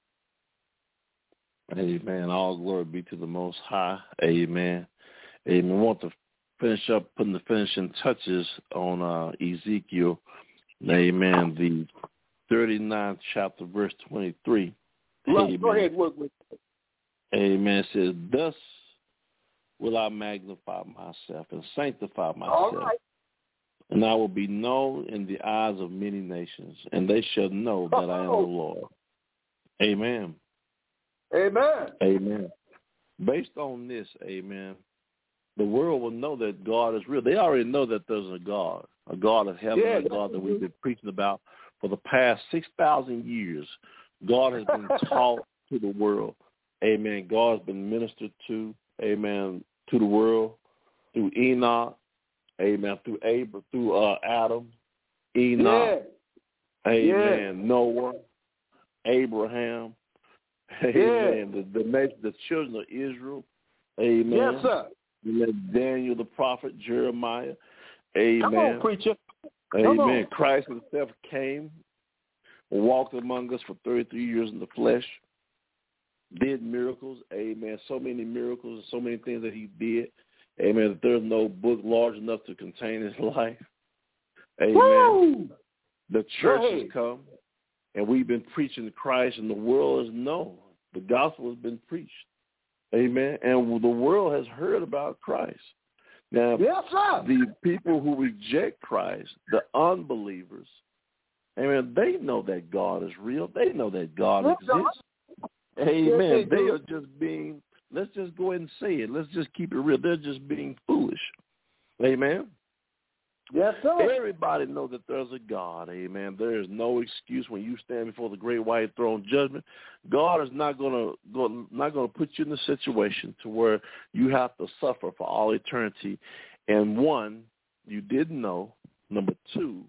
Amen. All glory be to the Most High. Amen. Amen. I want to finish up putting the finishing touches on uh, Ezekiel. Amen. The thirty-ninth chapter, verse twenty-three. Right, go ahead, work with it. Amen. It says, thus will I magnify myself and sanctify myself. All right. And I will be known in the eyes of many nations, and they shall know that I am the Lord. Amen. Amen. Amen. Based on this, amen, the world will know that God is real. They already know that there's a God, a God of heaven, yeah, a God that we've been preaching about for the past six thousand years. God has been taught to the world. Amen. God has been ministered to, amen, to the world through Enoch, amen, through Abraham, through uh, Adam, Enoch, yeah. amen, yeah. Noah, Abraham, amen, yeah. the, the the children of Israel, amen. Yes, sir. Amen. Daniel the prophet, Jeremiah, amen. Come on, preacher. Come amen. on. Christ himself came, walked among us for thirty-three years in the flesh, did miracles, amen, so many miracles and so many things that he did, amen, that there's no book large enough to contain his life, amen. Woo! The church has come, and we've been preaching Christ, and the world has known. The gospel has been preached, amen, and the world has heard about Christ. Now, yes, sir. The people who reject Christ, the unbelievers, amen, they know that God is real. They know that God yes, exists. Sir. Amen. Yes, they, they are just being, let's just go ahead and say it. Let's just keep it real. They're just being foolish. Amen. Yes, sir. Everybody knows that there's a God. Amen. There is no excuse when you stand before the great white throne judgment. God is not going to go, not going to put you in a situation to where you have to suffer for all eternity. And one, you didn't know. Number two,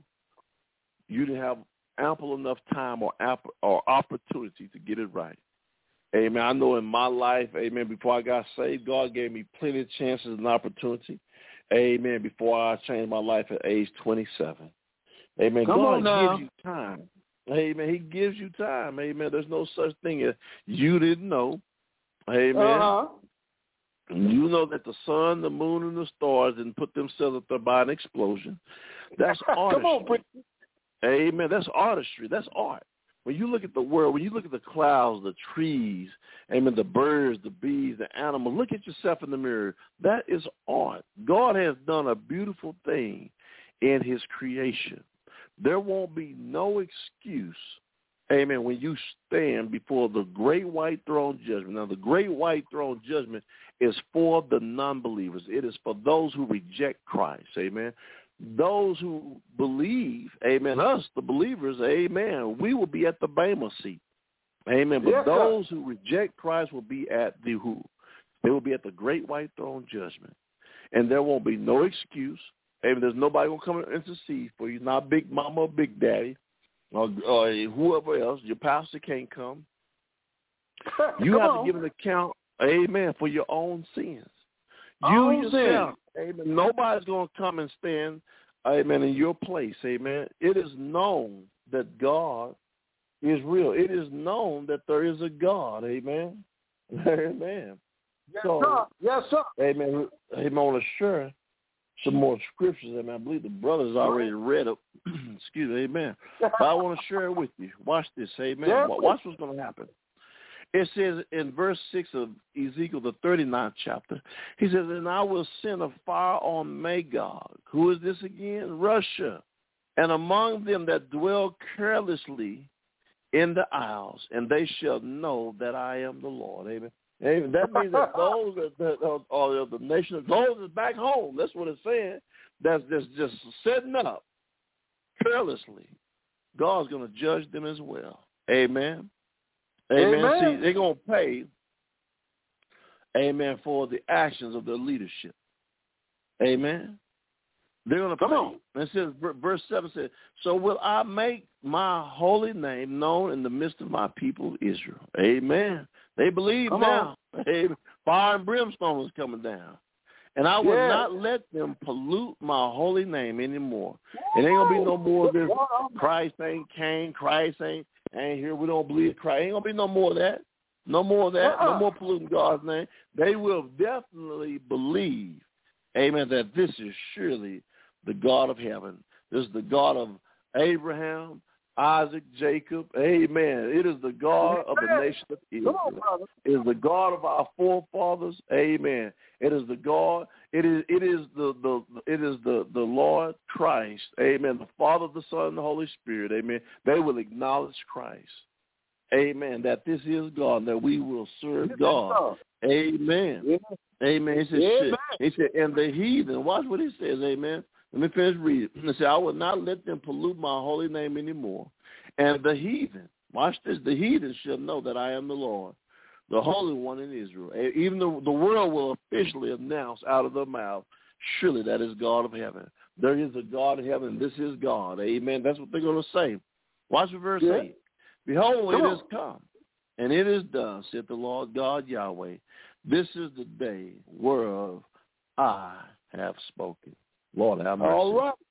you didn't have ample enough time or or opportunity to get it right. Amen. I know in my life, amen, before I got saved, God gave me plenty of chances and opportunity. Amen. Before I changed my life at age twenty-seven. Amen. Come God on now. gives you time. Amen. He gives you time. Amen. There's no such thing as you didn't know. Amen. Uh-huh. You know that the sun, the moon, and the stars didn't put themselves up there by an explosion. That's artistry. Come on, preacher. Amen. That's artistry. That's art. When you look at the world, when you look at the clouds, the trees, amen, the birds, the bees, the animals, look at yourself in the mirror. That is art. God has done a beautiful thing in his creation. There won't be no excuse, amen, when you stand before the great white throne judgment. Now, the great white throne judgment is for the non-believers. It is for those who reject Christ, amen. Those who believe, amen, us, the believers, amen, we will be at the Bema seat, amen. But yes, those sir. who reject Christ will be at the who? They will be at the great white throne judgment. And there won't be no excuse. Amen. There's nobody going to come and intercede for you, not Big Mama or Big Daddy or, or whoever else. Your pastor can't come. You have on. to give an account, amen, for your own sins. You Own yourself, sins. amen. Nobody's going to come and stand, amen, in your place, amen. It is known that God is real. It is known that there is a God, amen. Amen. Yes, so, sir. Yes, sir. Amen. Amen. I want to share some more scriptures. Amen. I believe the brothers already read it. Excuse me. Amen. But I want to share it with you. Watch this. Amen. Yeah. Watch what's going to happen. It says in verse six of Ezekiel, the thirty-ninth chapter, he says, and I will send a fire on Magog. Who is this again? Russia. And among them that dwell carelessly in the isles, and they shall know that I am the Lord. Amen. Amen. That means that those that are the nation, those is back home. That's what it's saying. That's just, just setting up carelessly. God's going to judge them as well. Amen. Amen. Amen. See, they're going to pay, amen, for the actions of their leadership. Amen. They're going to Come pay. on. And it says, verse seven says, so will I make my holy name known in the midst of my people Israel. Amen. They believe Come now. Amen. Fire and brimstone is coming down. And I will yes. not let them pollute my holy name anymore. It ain't going to be no more of this Christ ain't came, Christ ain't, ain't here, we don't believe Christ. Ain't going to be no more of that. No more of that. Uh-uh. No more polluting God's name. They will definitely believe, amen, that this is surely the God of heaven. This is the God of Abraham, Isaac, Jacob. Amen. It is the God of the nation of Israel. On, it is the God of our forefathers. Amen. It is the God. It is it is the, the it is the, the Lord Christ. Amen. The Father, the Son, and the Holy Spirit. Amen. They will acknowledge Christ. Amen. That this is God, that we will serve God. Amen. Yeah. Amen. He said, Amen. he said, and the heathen, watch what he says, amen. Let me finish reading. He said, I will not let them pollute my holy name anymore. And the heathen, watch this, the heathen shall know that I am the Lord, the Holy One in Israel. Even the, the world will officially announce out of their mouth, surely that is God of heaven. There is a God of heaven. This is God. Amen. That's what they're going to say. Watch verse Yeah. eight. Behold, Come it on. is come, and it is done, said the Lord God Yahweh. This is the day whereof I have spoken. Lord have mercy. All right.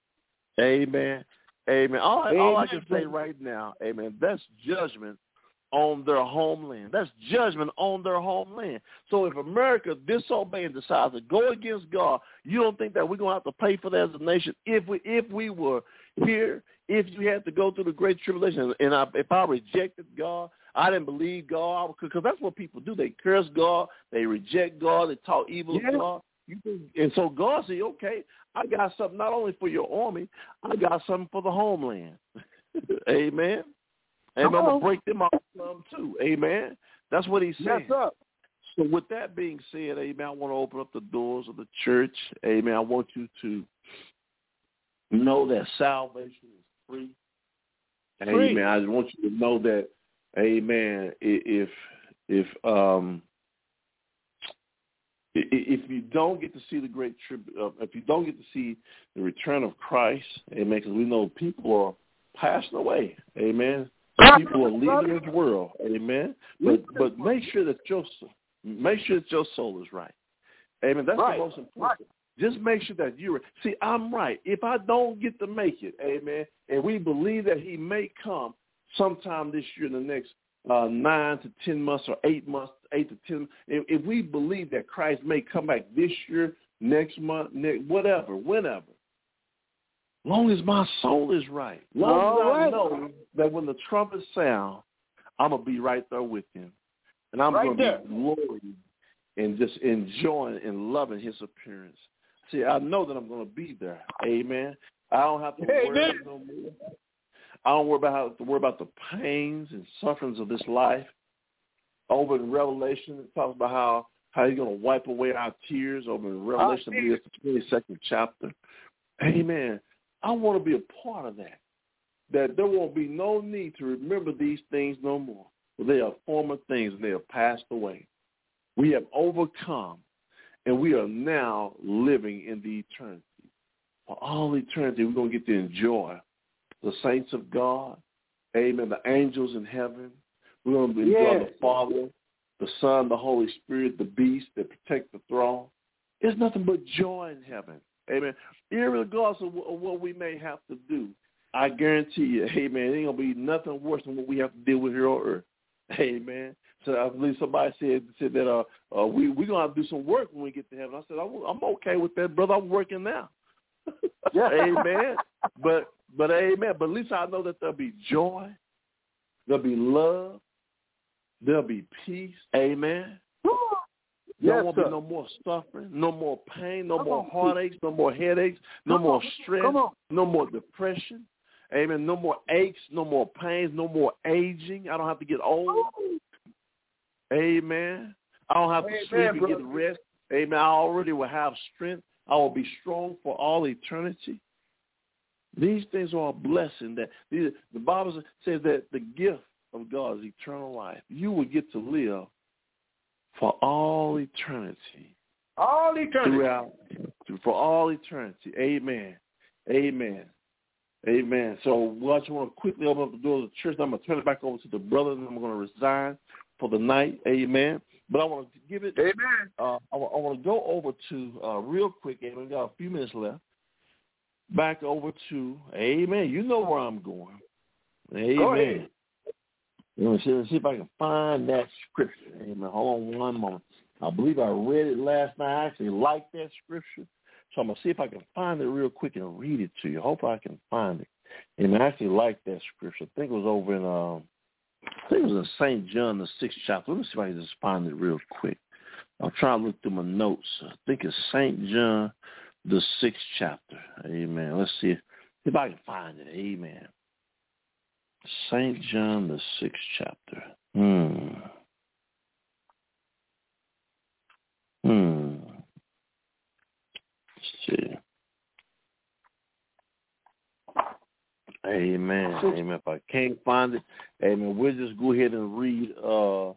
Amen. Amen. All, Amen. all I can say right now, amen, that's judgment on their homeland. That's judgment on their homeland. So if America disobeys and decides to go against God, you don't think that we're going to have to pay for that as a nation? If we if we were here, if you had to go through the great tribulation, and I, if I rejected God, I didn't believe God, because that's what people do. They curse God, they reject God, they talk evil Yeah. of God. You think, and so God said, okay, I got something not only for your army, I got something for the homeland. Amen. Amen. I'm going to break them off some too. Amen. That's what he said. Yes, sir. So with that being said, amen, I want to open up the doors of the church. Amen. I want you to know that salvation is free. Free. Amen. I just want you to know that, amen, if, if, um, if you don't get to see the great trib, uh, if you don't get to see the return of Christ, amen, because we know people are passing away, amen. People are leaving this world, amen. But but make sure that your make sure that your soul is right, amen. That's right. the most important. Right. Just make sure that you're. See, I'm right. If I don't get to make it, amen, and we believe that He may come sometime this year, in the next uh, nine to ten months or eight months, eight to ten. If, if we believe that Christ may come back this year, next month, next, whatever, whenever, long as my soul is right, long All as I right. know that when the trumpet sound, I'm gonna be right there with Him, and I'm Right gonna there. be glorying and just enjoying and loving His appearance. See, I know that I'm gonna be there. Amen. I don't have to Amen. worry no more. I don't worry about how to worry about the pains and sufferings of this life. Over in Revelation, it talks about how, how He's going to wipe away our tears. Over in Revelation, I believe it's the twenty-second chapter. Amen. I want to be a part of that. That there won't be no need to remember these things no more. For they are former things and they have passed away. We have overcome, and we are now living in the eternity. For all eternity, we're going to get to enjoy the saints of God, amen, the angels in heaven. We're going to enjoy yes. the Father, the Son, the Holy Spirit, the beast that protect the throne. There's nothing but joy in heaven, amen. Irregardless of what we may have to do, I guarantee you, amen, it ain't going to be nothing worse than what we have to deal with here on earth, amen. So I believe somebody said said that uh, uh we we're gonna have to do some work when we get to heaven. I said I'm, I'm okay with that, brother. I'm working now. Amen. But but amen. But at least I know that there'll be joy, there'll be love, there'll be peace. Amen. There yes, won't sir. be no more suffering, no more pain, no Come more on, heartaches, no more headaches, no Come more on. stress, no more depression. Amen. No more aches, no more pains, no more aging. I don't have to get old. Amen. I don't have to Amen, sleep and brother. get rest. Amen. I already will have strength. I will be strong for all eternity. These things are a blessing. That the Bible says that the gift of God is eternal life. You will get to live for all eternity. All eternity. Throughout, for all eternity. Amen. Amen. Amen. So well, I just want to quickly open up the door of the church. I'm going to turn it back over to the brother, and I'm going to resign for the night. Amen. But I want to give it. Amen. Uh, I, I want to go over to uh, real quick. Amen. We got a few minutes left. Back over to Amen. You know where I'm going. Amen. Go ahead. Let me see, let's see if I can find that scripture. Amen. Hold on one moment. I believe I read it last night. I actually like that scripture. So I'm going to see if I can find it real quick and read it to you. Hopefully I can find it. And I actually like that scripture. I think it was over in, um, I think it was in Saint John, the sixth chapter. Let me see if I can just find it real quick. I'm trying to look through my notes. I think it's Saint John, the sixth chapter. Amen. Let's see if I can find it. Amen. Saint John, the sixth chapter. Hmm. Hmm. Let's see. Amen. Amen. If I can't find it, amen, we'll just go ahead and read. Uh,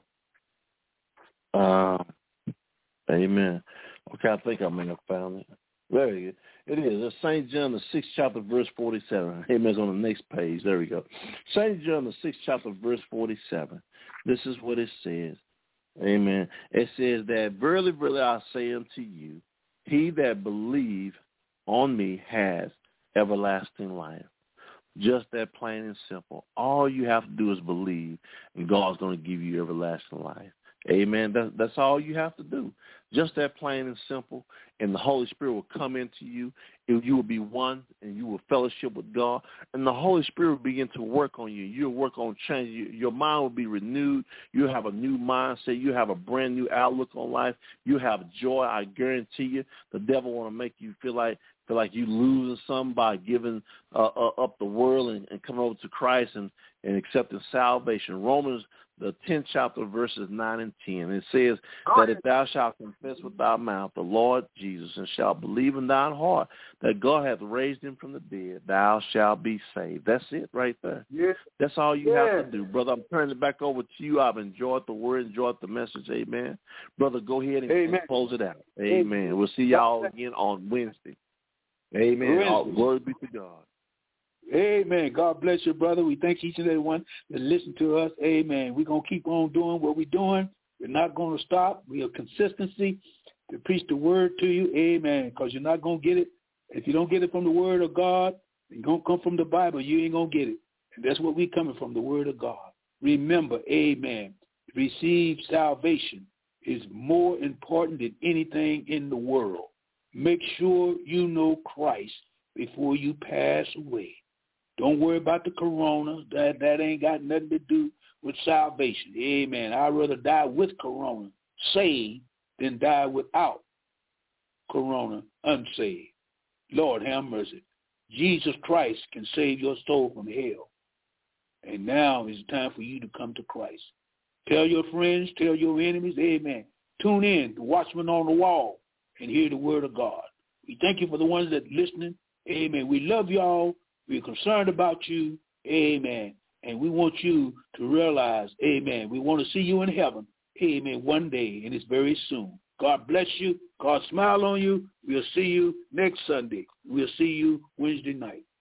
uh, amen. Okay, I think I may have found it. There you go. It is. It's Saint John, the sixth chapter, verse forty-seven. Amen. It's on the next page. There we go. Saint John, the sixth chapter, verse forty-seven. This is what it says. Amen. It says that, verily, verily, I say unto you, he that believes on me has everlasting life. Just that plain and simple. All you have to do is believe, and God's going to give you everlasting life. Amen. That, that's all you have to do. Just that plain and simple. And the Holy Spirit will come into you. And you will be one, and you will fellowship with God. And the Holy Spirit will begin to work on you. You'll work on change. Your mind will be renewed. You'll have a new mindset. You'll have a brand new outlook on life. You'll have joy. I guarantee you. The devil want to make you feel like feel like you losing something by giving uh, uh, up the world and, and coming over to Christ and, and accepting salvation. Romans, the tenth chapter, verses nine and ten. It says that if thou shalt confess with thy mouth the Lord Jesus and shalt believe in thine heart that God hath raised him from the dead, thou shalt be saved. That's it right there. Yes. That's all you yes. have to do. Brother, I'm turning it back over to you. I've enjoyed the word, enjoyed the message. Amen. Brother, go ahead and, and close it out. Amen. Amen. We'll see y'all again on Wednesday. Amen. All glory be to God. Amen. God bless you, brother. We thank each and every one that listen to us. Amen. We're going to keep on doing what we're doing. We're not going to stop. We have consistency to preach the word to you. Amen. Because you're not going to get it. If you don't get it from the word of God, it's going to come from the Bible. You ain't going to get it. And that's what we're coming from, the word of God. Remember, amen, receive salvation is more important than anything in the world. Make sure you know Christ before you pass away. Don't worry about the corona. That that ain't got nothing to do with salvation. Amen. I'd rather die with corona saved than die without corona unsaved. Lord have mercy. Jesus Christ can save your soul from hell. And now is the time for you to come to Christ. Tell your friends, tell your enemies, amen. Tune in to Watchman on the Wall and hear the word of God. We thank you for the ones that are listening. Amen. We love y'all. We're concerned about you. Amen. And we want you to realize, amen, we want to see you in heaven. Amen. One day, and it's very soon. God bless you. God smile on you. We'll see you next Sunday. We'll see you Wednesday night.